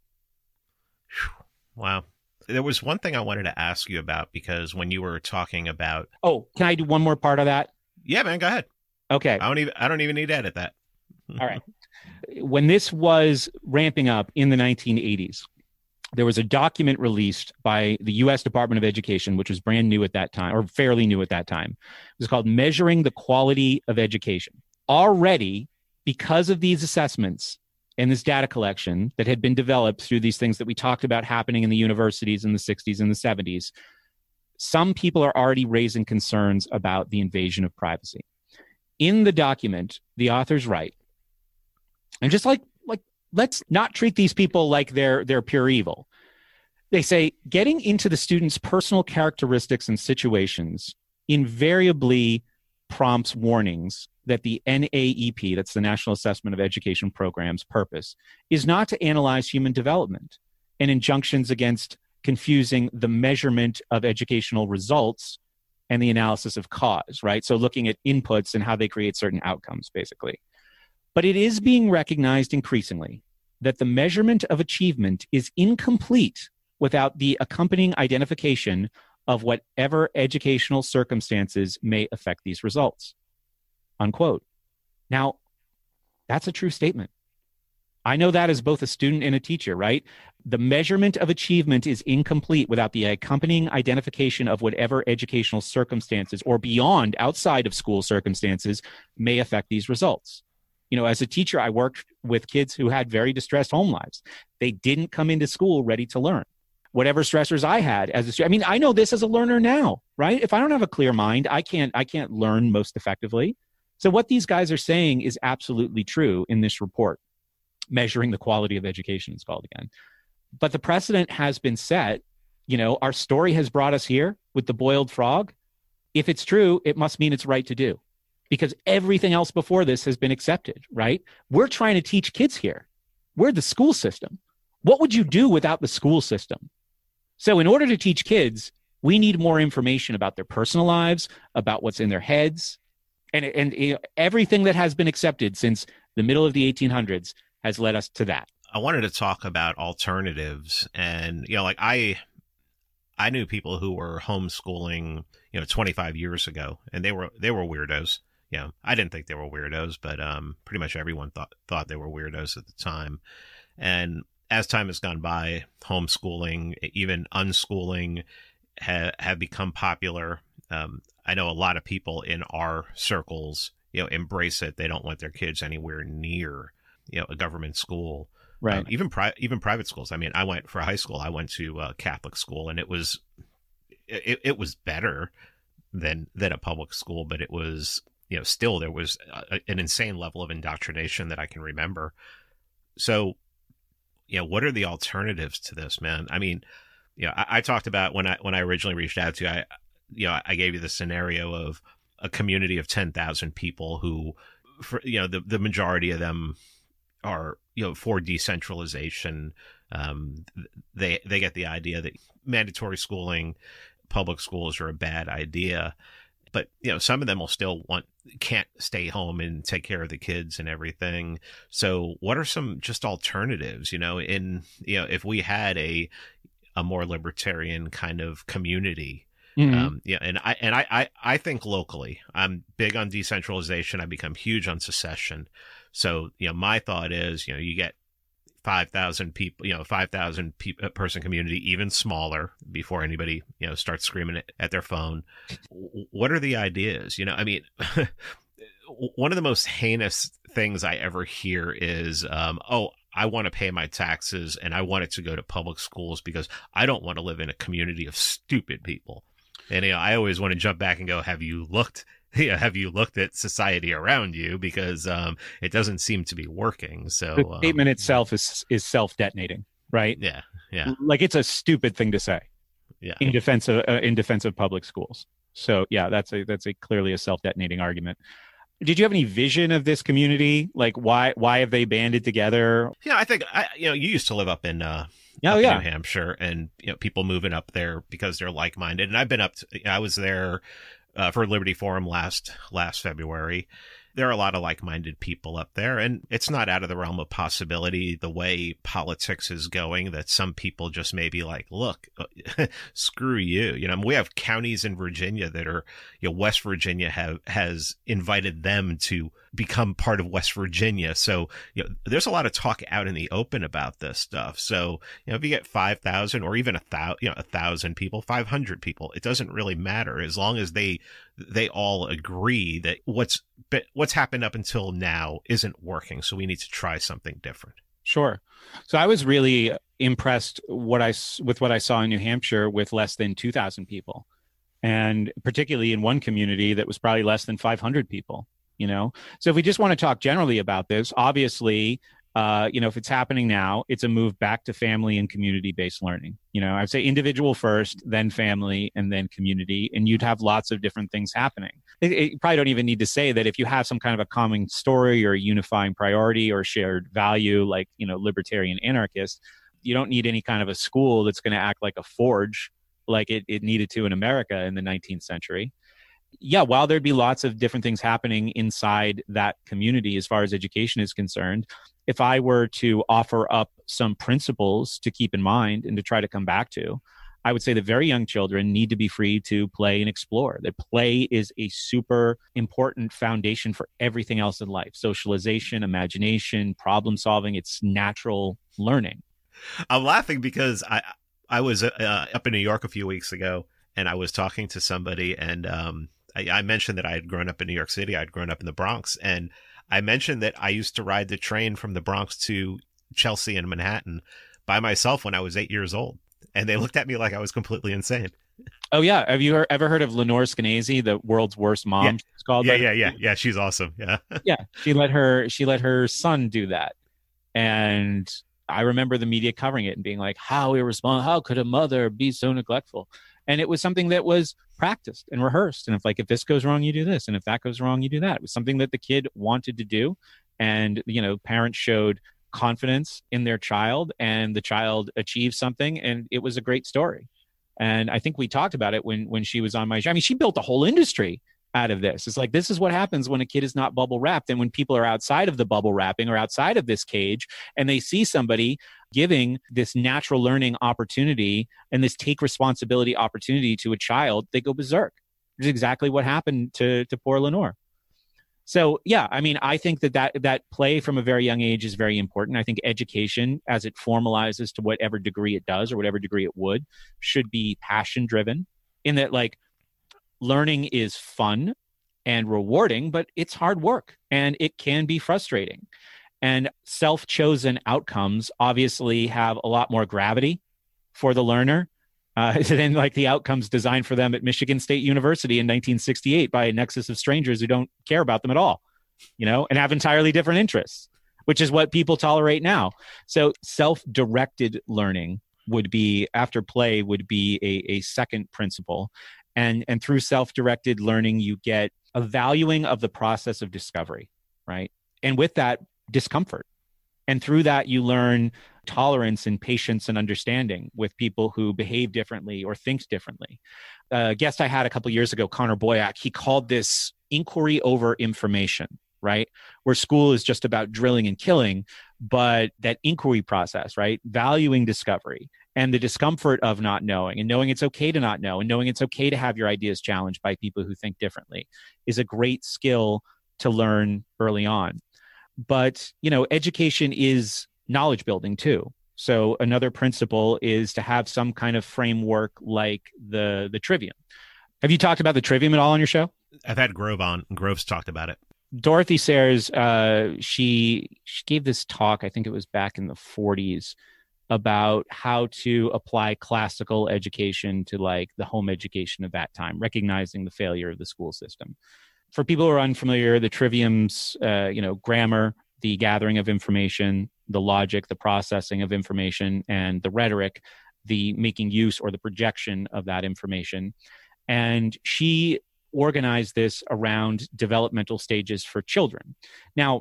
Wow. There was one thing I wanted to ask you about, because when you were talking about... Oh, can I do one more part of that? Yeah, man, go ahead. Okay. I don't even, I don't even need to edit that. All right. When this was ramping up in the nineteen eighties, there was a document released by the U S Department of Education, which was brand new at that time, or fairly new at that time. It was called Measuring the Quality of Education. Already, because of these assessments and this data collection that had been developed through these things that we talked about happening in the universities in the sixties and the seventies, some people are already raising concerns about the invasion of privacy. In the document, the authors write, and just like, like, let's not treat these people like they're, they're pure evil. They say, getting into the student's personal characteristics and situations invariably prompts warnings that the N A E P, that's the National Assessment of Education Program's purpose, is not to analyze human development, and injunctions against confusing the measurement of educational results and the analysis of cause, right? So looking at inputs and how they create certain outcomes, basically. But it is being recognized increasingly that the measurement of achievement is incomplete without the accompanying identification of whatever educational circumstances may affect these results, unquote. Now, that's a true statement. I know that as both a student and a teacher, right? The measurement of achievement is incomplete without the accompanying identification of whatever educational circumstances or beyond, outside of school circumstances, may affect these results. You know, as a teacher, I worked with kids who had very distressed home lives. They didn't come into school ready to learn. Whatever stressors I had as a student, I mean, I know this as a learner now, right? If I don't have a clear mind, I can't, I can't learn most effectively. So what these guys are saying is absolutely true in this report. Measuring the Quality of Education, it's called again. But the precedent has been set. You know, our story has brought us here with the boiled frog. If it's true, it must mean it's right to do, because everything else before this has been accepted, right? We're trying to teach kids here. We're the school system. What would you do without the school system? So in order to teach kids, we need more information about their personal lives, about what's in their heads, and, and you know, everything that has been accepted since the middle of the eighteen hundreds has led us to that. I wanted to talk about alternatives, and, you know, like I, I knew people who were homeschooling, you know, twenty-five years ago, and they were, they were weirdos. You know, I didn't think they were weirdos, but, um, pretty much everyone thought, thought they were weirdos at the time. And as time has gone by, homeschooling, even unschooling, ha- have become popular. Um, I know a lot of people in our circles, you know, embrace it. They don't want their kids anywhere near, you know, a government school. Right. Um, even pri- even private schools. I mean, I went for high school. I went to a Catholic school, and it was it, it was better than than a public school, but it was, you know, still there was a, an insane level of indoctrination that I can remember. So, you know, what are the alternatives to this, man? I mean, you know, I, I talked about when I when I originally reached out to you, I you know, I gave you the scenario of a community of ten thousand people who, for, you know, the the majority of them are, you know, for decentralization. Um, they they get the idea that mandatory schooling, public schools are a bad idea, but, you know, some of them will still want can't stay home and take care of the kids and everything. So, what are some just alternatives? You know, in you know, if we had a a more libertarian kind of community. Mm-hmm. Um, yeah, and I and I, I I think locally. I'm big on decentralization. I become huge on secession. So, you know, my thought is, you know, you get five thousand people, you know, five thousand pe- person community, even smaller, before anybody, you know, starts screaming at their phone. What are the ideas? You know, I mean, one of the most heinous things I ever hear is, um, oh, I want to pay my taxes and I want it to go to public schools because I don't want to live in a community of stupid people. And, you know, I always want to jump back and go, have you looked, you know, have you looked at society around you? Because um, it doesn't seem to be working. So the statement um, itself is is self-detonating, right? Yeah, yeah. Like, it's a stupid thing to say. Yeah. In defense of uh, in defense of public schools. So yeah, that's a that's a clearly a self-detonating argument. Did you have any vision of this community? Like, why why have they banded together? Yeah, I think I you know you used to live up in uh, oh, up yeah. in New Hampshire, and you know people moving up there because they're like-minded. And I've been up. To, I was there uh, for Liberty Forum last last February. There are a lot of like-minded people up there, and it's not out of the realm of possibility the way politics is going that some people just may be like, look, screw you. You know, we have counties in Virginia that are, you know, West Virginia have has invited them to become part of West Virginia. So, you know, there's a lot of talk out in the open about this stuff. So, you know, if you get five thousand or even a thousand, you know, a thousand people, five hundred people, it doesn't really matter as long as they they all agree that what's what's happened up until now isn't working. So we need to try something different. Sure. So I was really impressed what I with what I saw in New Hampshire with less than two thousand people, and particularly in one community that was probably less than five hundred people. You know, so if we just want to talk generally about this, obviously, uh, you know, if it's happening now, it's a move back to family and community-based learning. You know, I'd say individual first, then family, and then community, and you'd have lots of different things happening. It, it, you probably don't even need to say that if you have some kind of a common story or a unifying priority or shared value, like, you know, libertarian anarchist, you don't need any kind of a school that's going to act like a forge like it, it needed to in America in the nineteenth century. Yeah, while there'd be lots of different things happening inside that community as far as education is concerned, if I were to offer up some principles to keep in mind and to try to come back to, I would say that very young children need to be free to play and explore. That play is a super important foundation for everything else in life. Socialization, imagination, problem solving, it's natural learning. I'm laughing because I I was uh, up in New York a few weeks ago, and I was talking to somebody, and um, I, I mentioned that I had grown up in New York City. I'd grown up in the Bronx, and I mentioned that I used to ride the train from the Bronx to Chelsea and Manhattan by myself when I was eight years old. And they looked at me like I was completely insane. Oh, yeah. Have you ever heard of Lenore Skenazy, the world's worst mom? Yeah. She's called yeah, that. yeah, yeah, yeah. She's awesome. Yeah. Yeah. She let her, she let her son do that. And I remember the media covering it and being like, how irresponsible, how could a mother be so neglectful? And it was something that was practiced and rehearsed. And if like, if this goes wrong, you do this. And if that goes wrong, you do that. It was something that the kid wanted to do. And, you know, parents showed confidence in their child, and the child achieved something. And it was a great story. And I think we talked about it when, when she was on my show. I mean, she built a whole industry out of this. It's like, this is what happens when a kid is not bubble wrapped. And when people are outside of the bubble wrapping or outside of this cage, and they see somebody giving this natural learning opportunity and this take responsibility opportunity to a child, they go berserk. Which is exactly what happened to, to poor Lenore. So yeah, I mean, I think that, that that play from a very young age is very important. I think education, as it formalizes to whatever degree it does or whatever degree it would, should be passion driven, in that like learning is fun and rewarding, but it's hard work and it can be frustrating. And self-chosen outcomes obviously have a lot more gravity for the learner uh, than like the outcomes designed for them at Michigan State University in nineteen sixty-eight by a nexus of strangers who don't care about them at all, you know, and have entirely different interests, which is what people tolerate now. So self-directed learning would be, after play, would be a, a second principle. And, and through self-directed learning, you get a valuing of the process of discovery, right? And with that, discomfort. And through that, you learn tolerance and patience and understanding with people who behave differently or think differently. A guest I had a couple of years ago, Connor Boyack, he called this inquiry over information, right? Where school is just about drilling and killing, but that inquiry process, right? Valuing discovery and the discomfort of not knowing, and knowing it's okay to not know, and knowing it's okay to have your ideas challenged by people who think differently, is a great skill to learn early on. But, you know, education is knowledge building too. So another principle is to have some kind of framework like the the Trivium. Have you talked about the Trivium at all on your show? I've had Grove on. Grove's talked about it. Dorothy Sayers, uh, she she gave this talk, I think it was back in the forties, about how to apply classical education to like the home education of that time, recognizing the failure of the school system. For people who are unfamiliar, the Trivium's, uh, you know, grammar, the gathering of information, the logic, the processing of information, and the rhetoric, the making use or the projection of that information. And she organized this around developmental stages for children. Now,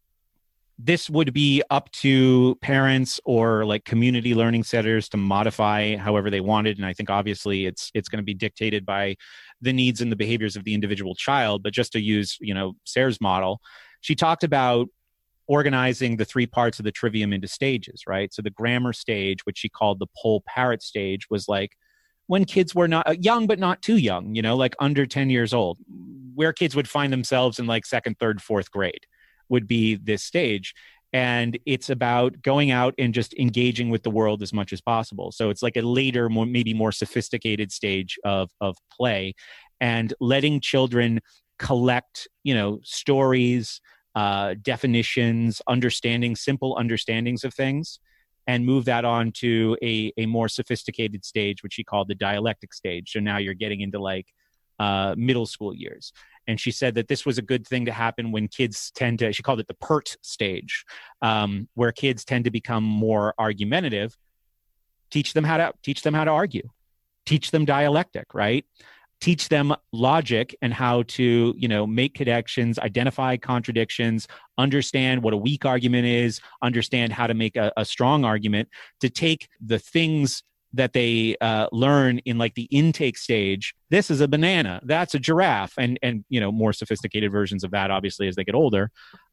this would be up to parents or like community learning centers to modify however they wanted. And I think obviously it's it's going to be dictated by the needs and the behaviors of the individual child. But just to use, you know, Sayers' model, she talked about organizing the three parts of the Trivium into stages, right? So the grammar stage, which she called the Poll Parrot stage, was like when kids were not uh, young, but not too young, you know, like under ten years old, where kids would find themselves in like second, third, fourth grade would be this stage. And it's about going out and just engaging with the world as much as possible. So it's like a later, more, maybe more sophisticated stage of, of play, and letting children collect, you know, stories, uh, definitions, understanding, simple understandings of things, and move that on to a, a more sophisticated stage, which she called the dialectic stage. So now you're getting into like uh, middle school years. And she said that this was a good thing to happen when kids tend to, she called it the PERT stage, um, where kids tend to become more argumentative. Teach them how to teach them how to argue, teach them dialectic, right? Teach them logic and how to, you know, make connections, identify contradictions, understand what a weak argument is, understand how to make a, a strong argument, to take the things that they uh, learn in like the intake stage. This is a banana, that's a giraffe, and and you know, more sophisticated versions of that obviously as they get older,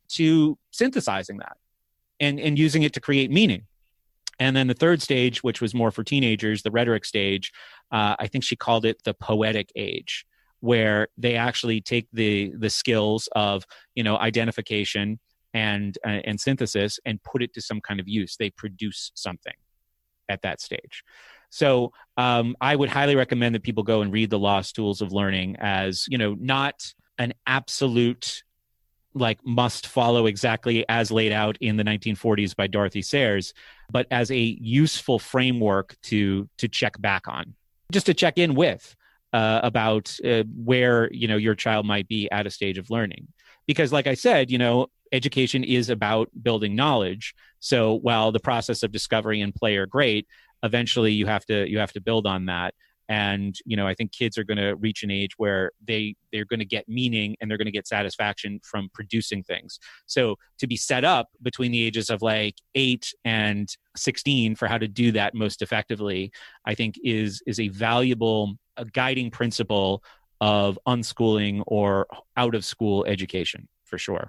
to synthesizing that and and using it to create meaning. And then the third stage, which was more for teenagers, the rhetoric stage, uh, I think she called it the poetic age, where they actually take the the skills of, you know, identification and uh, and synthesis and put it to some kind of use. They produce something at that stage. So um, I would highly recommend that people go and read The Lost Tools of Learning as, you know, not an absolute like must follow exactly as laid out in the nineteen forties by Dorothy Sayers, but as a useful framework to to check back on, just to check in with uh, about uh, where, you know, your child might be at a stage of learning. Because like I said, you know, education is about building knowledge. So while the process of discovery and play are great, eventually you have to you have to build on that. And, you know, I think kids are going to reach an age where they they're going to get meaning and they're going to get satisfaction from producing things. So to be set up between the ages of like eight and sixteen for how to do that most effectively, I think is is a valuable a guiding principle of unschooling or out of school education for sure.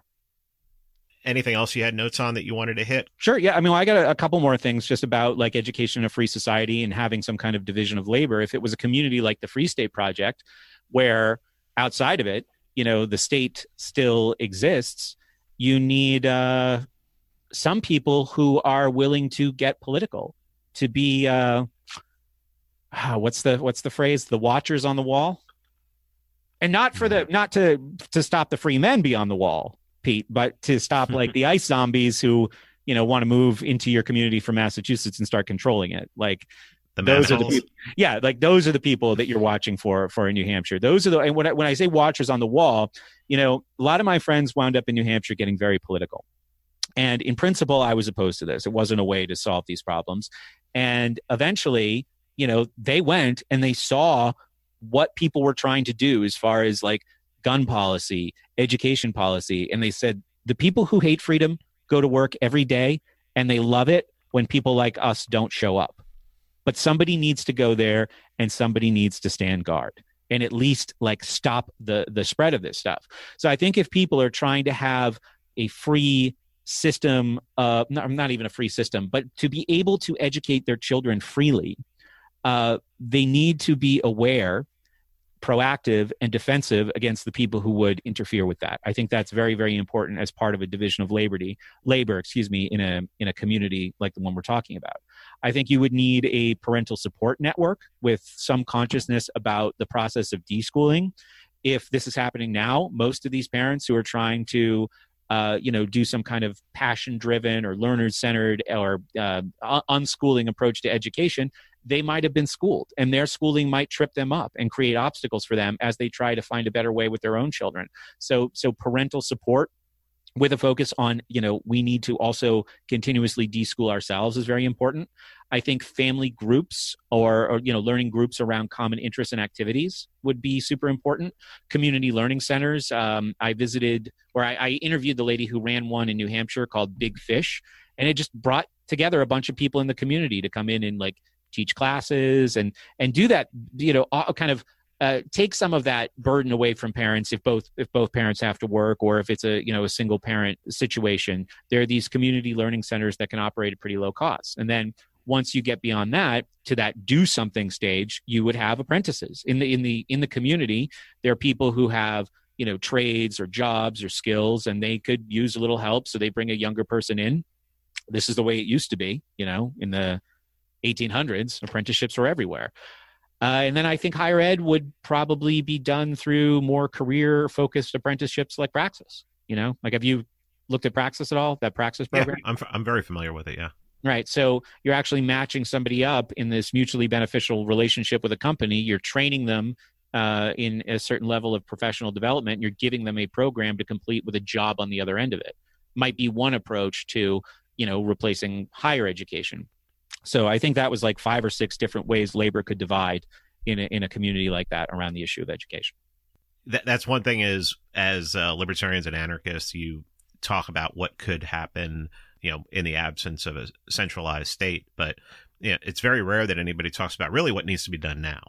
Anything else you had notes on that you wanted to hit? Sure. Yeah. I mean, well, I got a, a couple more things just about like education in a free society and having some kind of division of labor. If it was a community like the Free State Project, where outside of it, you know, the state still exists, you need uh, some people who are willing to get political, to be uh, what's the what's the phrase? The watchers on the wall, and not for the not to to stop the free men beyond the wall, Pete, but to stop like the ICE zombies who, you know, want to move into your community from Massachusetts and start controlling it. Like The those are the manacles. people, yeah, like those are the people that you're watching for for in New Hampshire. Those are the and when I, when I say watchers on the wall, you know, a lot of my friends wound up in New Hampshire getting very political. And in principle, I was opposed to this. It wasn't a way to solve these problems. And eventually, you know, they went and they saw what people were trying to do as far as like gun policy, education policy. And they said, the people who hate freedom go to work every day and they love it when people like us don't show up. But somebody needs to go there and somebody needs to stand guard and at least like stop the the spread of this stuff. So I think if people are trying to have a free system, uh, not, not even a free system, but to be able to educate their children freely, uh, they need to be aware, proactive, and defensive against the people who would interfere with that. I think that's very, very important as part of a division of labor, labor, excuse me, in a in a community like the one we're talking about. I think you would need a parental support network with some consciousness about the process of deschooling. If this is happening now, most of these parents who are trying to Uh, you know, do some kind of passion-driven or learner-centered or uh, unschooling approach to education, they might have been schooled, and their schooling might trip them up and create obstacles for them as they try to find a better way with their own children. So, so parental support with a focus on, you know, we need to also continuously deschool ourselves is very important. I think family groups or, or, you know, learning groups around common interests and activities would be super important. Community learning centers. Um, I visited, or I, I interviewed the lady who ran one in New Hampshire called Big Fish, and it just brought together a bunch of people in the community to come in and like teach classes and and do that, you know, kind of Uh, take some of that burden away from parents if both if both parents have to work, or if it's a you know a single parent situation. There are these community learning centers that can operate at pretty low costs. And then once you get beyond that to that do something stage, you would have apprentices in the in the in the community. There are people who have you know trades or jobs or skills, and they could use a little help, so they bring a younger person in. This is the way it used to be, you know, in the eighteen hundreds. Apprenticeships were everywhere. Uh, and then I think higher ed would probably be done through more career-focused apprenticeships like Praxis. You know, like have you looked at Praxis at all? That Praxis program? Yeah, I'm I'm very familiar with it. Yeah. Right. So you're actually matching somebody up in this mutually beneficial relationship with a company. You're training them uh, in a certain level of professional development. You're giving them a program to complete with a job on the other end of it. Might be one approach to, you know, replacing higher education. So I think that was like five or six different ways labor could divide in a, in a community like that around the issue of education. That, that's one thing is, as uh, libertarians and anarchists, you talk about what could happen, you know, in the absence of a centralized state. But you know, it's very rare that anybody talks about really what needs to be done now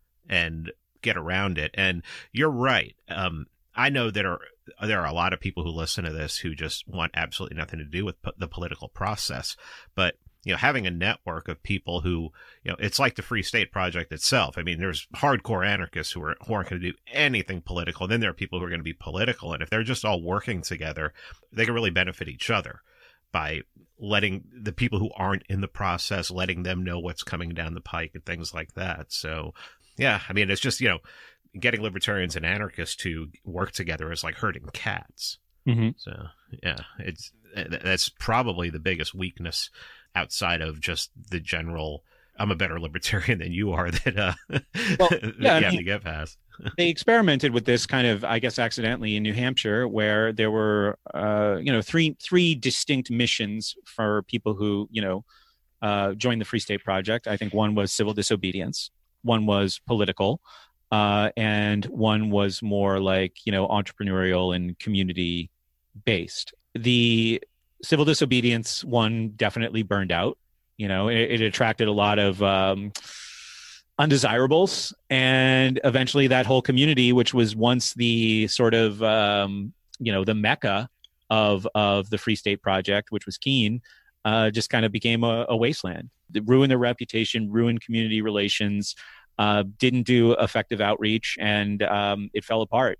and get around it. And you're right. Um, I know that are, there are a lot of people who listen to this who just want absolutely nothing to do with po- the political process. But you know, having a network of people who, you know, it's like the Free State Project itself. I mean, there's hardcore anarchists who, are, who aren't going to do anything political. Then there are people who are going to be political. And if they're just all working together, they can really benefit each other by letting the people who aren't in the process, letting them know what's coming down the pike and things like that. So, yeah, I mean, it's just, you know, getting libertarians and anarchists to work together is like herding cats. Mm-hmm. So, yeah, it's that's probably the biggest weakness outside of just the general, I'm a better libertarian than you are, that, uh, well, that yeah, you I have mean, to get past. They experimented with this kind of, I guess, accidentally in New Hampshire, where there were, uh, you know, three three distinct missions for people who, you know, uh, joined the Free State Project. I think one was civil disobedience, one was political, uh, and one was more like, you know, entrepreneurial and community based. The civil disobedience one definitely burned out. You know, it, it attracted a lot of um, undesirables, and eventually that whole community, which was once the sort of um, you know the mecca of of the Free State Project, which was Keene, uh, just kind of became a, a wasteland. It ruined their reputation, ruined community relations, uh, didn't do effective outreach, and um, it fell apart.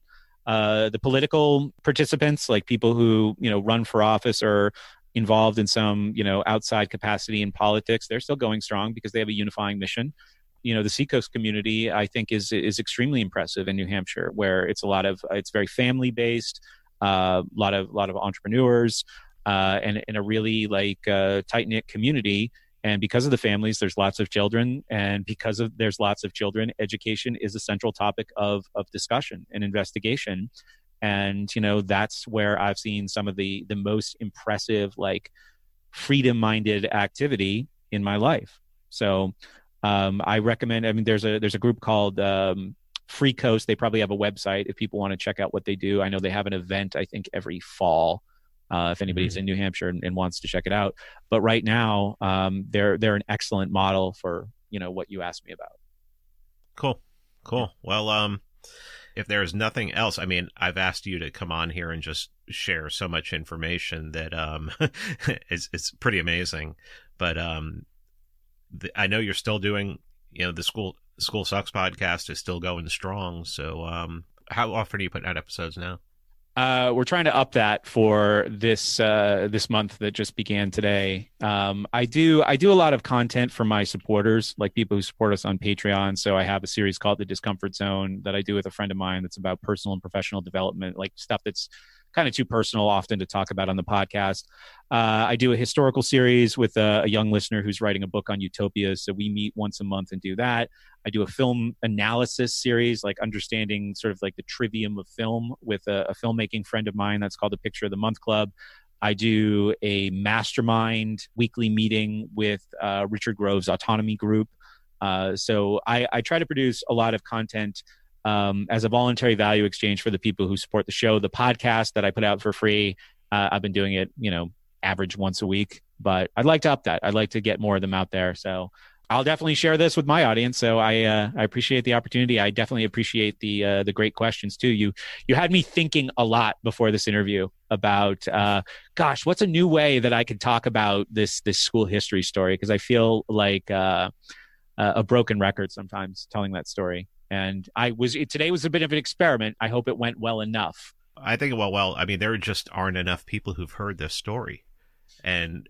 Uh, the political participants, like people who, you know, run for office or involved in some, you know, outside capacity in politics, they're still going strong because they have a unifying mission. You know, the Seacoast community, I think, is is extremely impressive in New Hampshire, where it's a lot of, it's very family based, a uh, lot of lot of entrepreneurs, uh, and in a really like uh, tight knit community. And because of the families, there's lots of children, and because of there's lots of children, education is a central topic of of discussion and investigation. And you know, that's where I've seen some of the the most impressive, like, freedom-minded activity in my life. So um, I recommend. I mean, there's a there's a group called um, Free Coast. They probably have a website if people want to check out what they do. I know they have an event, I think, every fall. Uh, if anybody's mm-hmm. in New Hampshire and, and wants to check it out. But right now, um, they're they're an excellent model for, you know, what you asked me about. Cool, cool. Well, um, if there's nothing else, I mean, I've asked you to come on here and just share so much information that um, it's it's pretty amazing. But um, the, I know you're still doing, you know, the School School Sucks podcast is still going strong. So um, how often do you put out episodes now? Uh, we're trying to up that for this uh, this month that just began today. Um, I do I do a lot of content for my supporters, like people who support us on Patreon. So I have a series called The Discomfort Zone that I do with a friend of mine that's about personal and professional development, like stuff that's kind of too personal often to talk about on the podcast. Uh, I do a historical series with a, a young listener who's writing a book on utopia. So we meet once a month and do that. I do a film analysis series, like understanding sort of like the trivium of film with a, a filmmaking friend of mine. That's called the Picture of the Month Club. I do a mastermind weekly meeting with uh, Richard Grove's Autonomy Group. Uh, so I, I try to produce a lot of content um, as a voluntary value exchange for the people who support the show. The podcast that I put out for free, uh, I've been doing it, you know, average once a week, but I'd like to up that. I'd like to get more of them out there. So I'll definitely share this with my audience. So I uh, I appreciate the opportunity. I definitely appreciate the uh, the great questions too. You you had me thinking a lot before this interview about, uh, gosh, what's a new way that I could talk about this this school history story? Because I feel like uh, a broken record sometimes telling that story. And I was today was a bit of an experiment. I hope it went well enough. I think it went well. I mean, there just aren't enough people who've heard this story. And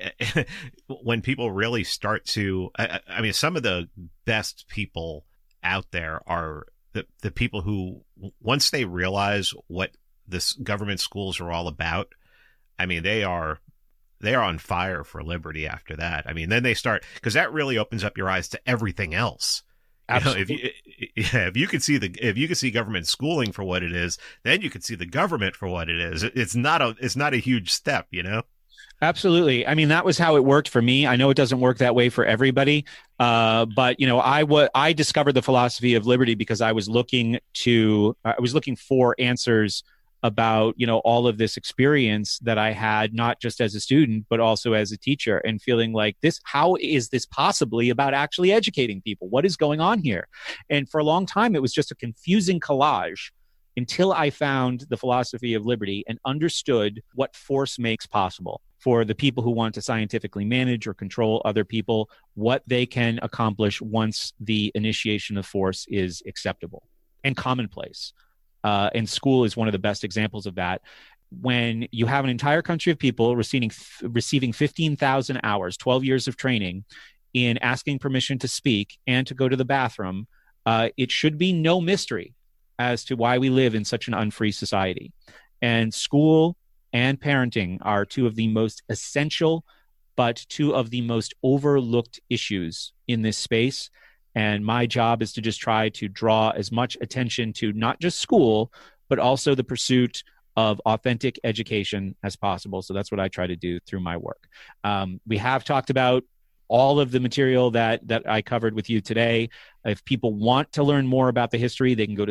when people really start to, I, I mean, some of the best people out there are the, the people who, once they realize what this government schools are all about, I mean, they are, they are on fire for liberty after that. I mean, then they start, because that really opens up your eyes to everything else. Absolutely. You know, if you, yeah, if you could see the, if you could see government schooling for what it is, then you could see the government for what it is. It's not a, it's not a huge step, you know? Absolutely. I mean, that was how it worked for me. I know it doesn't work that way for everybody. Uh, but, you know, I w- I discovered the philosophy of liberty because I was looking to, I was looking for answers about, you know, all of this experience that I had, not just as a student, but also as a teacher, and feeling like this, how is this possibly about actually educating people? What is going on here? And for a long time, it was just a confusing collage until I found the philosophy of liberty and understood what force makes possible for the people who want to scientifically manage or control other people, what they can accomplish once the initiation of force is acceptable and commonplace. Uh, and school is one of the best examples of that. When you have an entire country of people receiving receiving fifteen thousand hours, twelve years of training in asking permission to speak and to go to the bathroom, uh, it should be no mystery as to why we live in such an unfree society. And school and parenting are two of the most essential, but two of the most overlooked issues in this space. And my job is to just try to draw as much attention to not just school, but also the pursuit of authentic education as possible. So that's what I try to do through my work. Um, we have talked about all of the material that that I covered with you today. If people want to learn more about the history, they can go to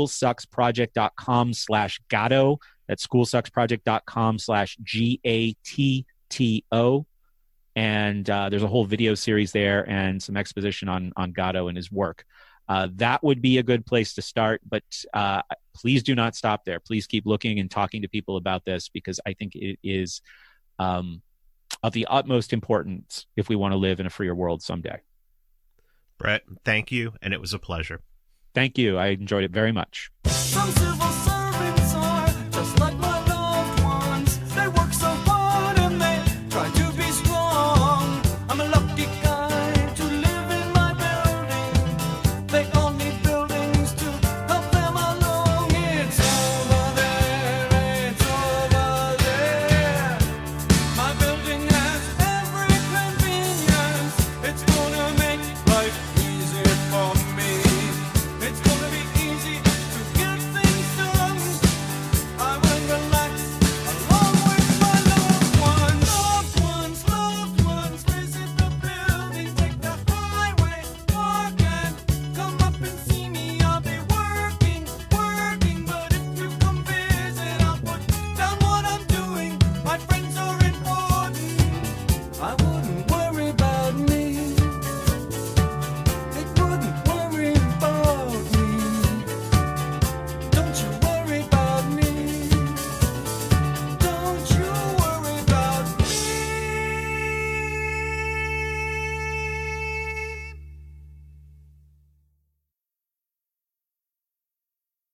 schoolsucksproject.com slash Gatto. That's schoolsucksproject.com slash G A T T O. And uh, there's a whole video series there and some exposition on, on Gatto and his work. Uh, that would be a good place to start, but uh, please do not stop there. Please keep looking and talking to people about this, because I think it is um, of the utmost importance if we want to live in a freer world someday. Brett, thank you, and it was a pleasure. Thank you. I enjoyed it very much. From civil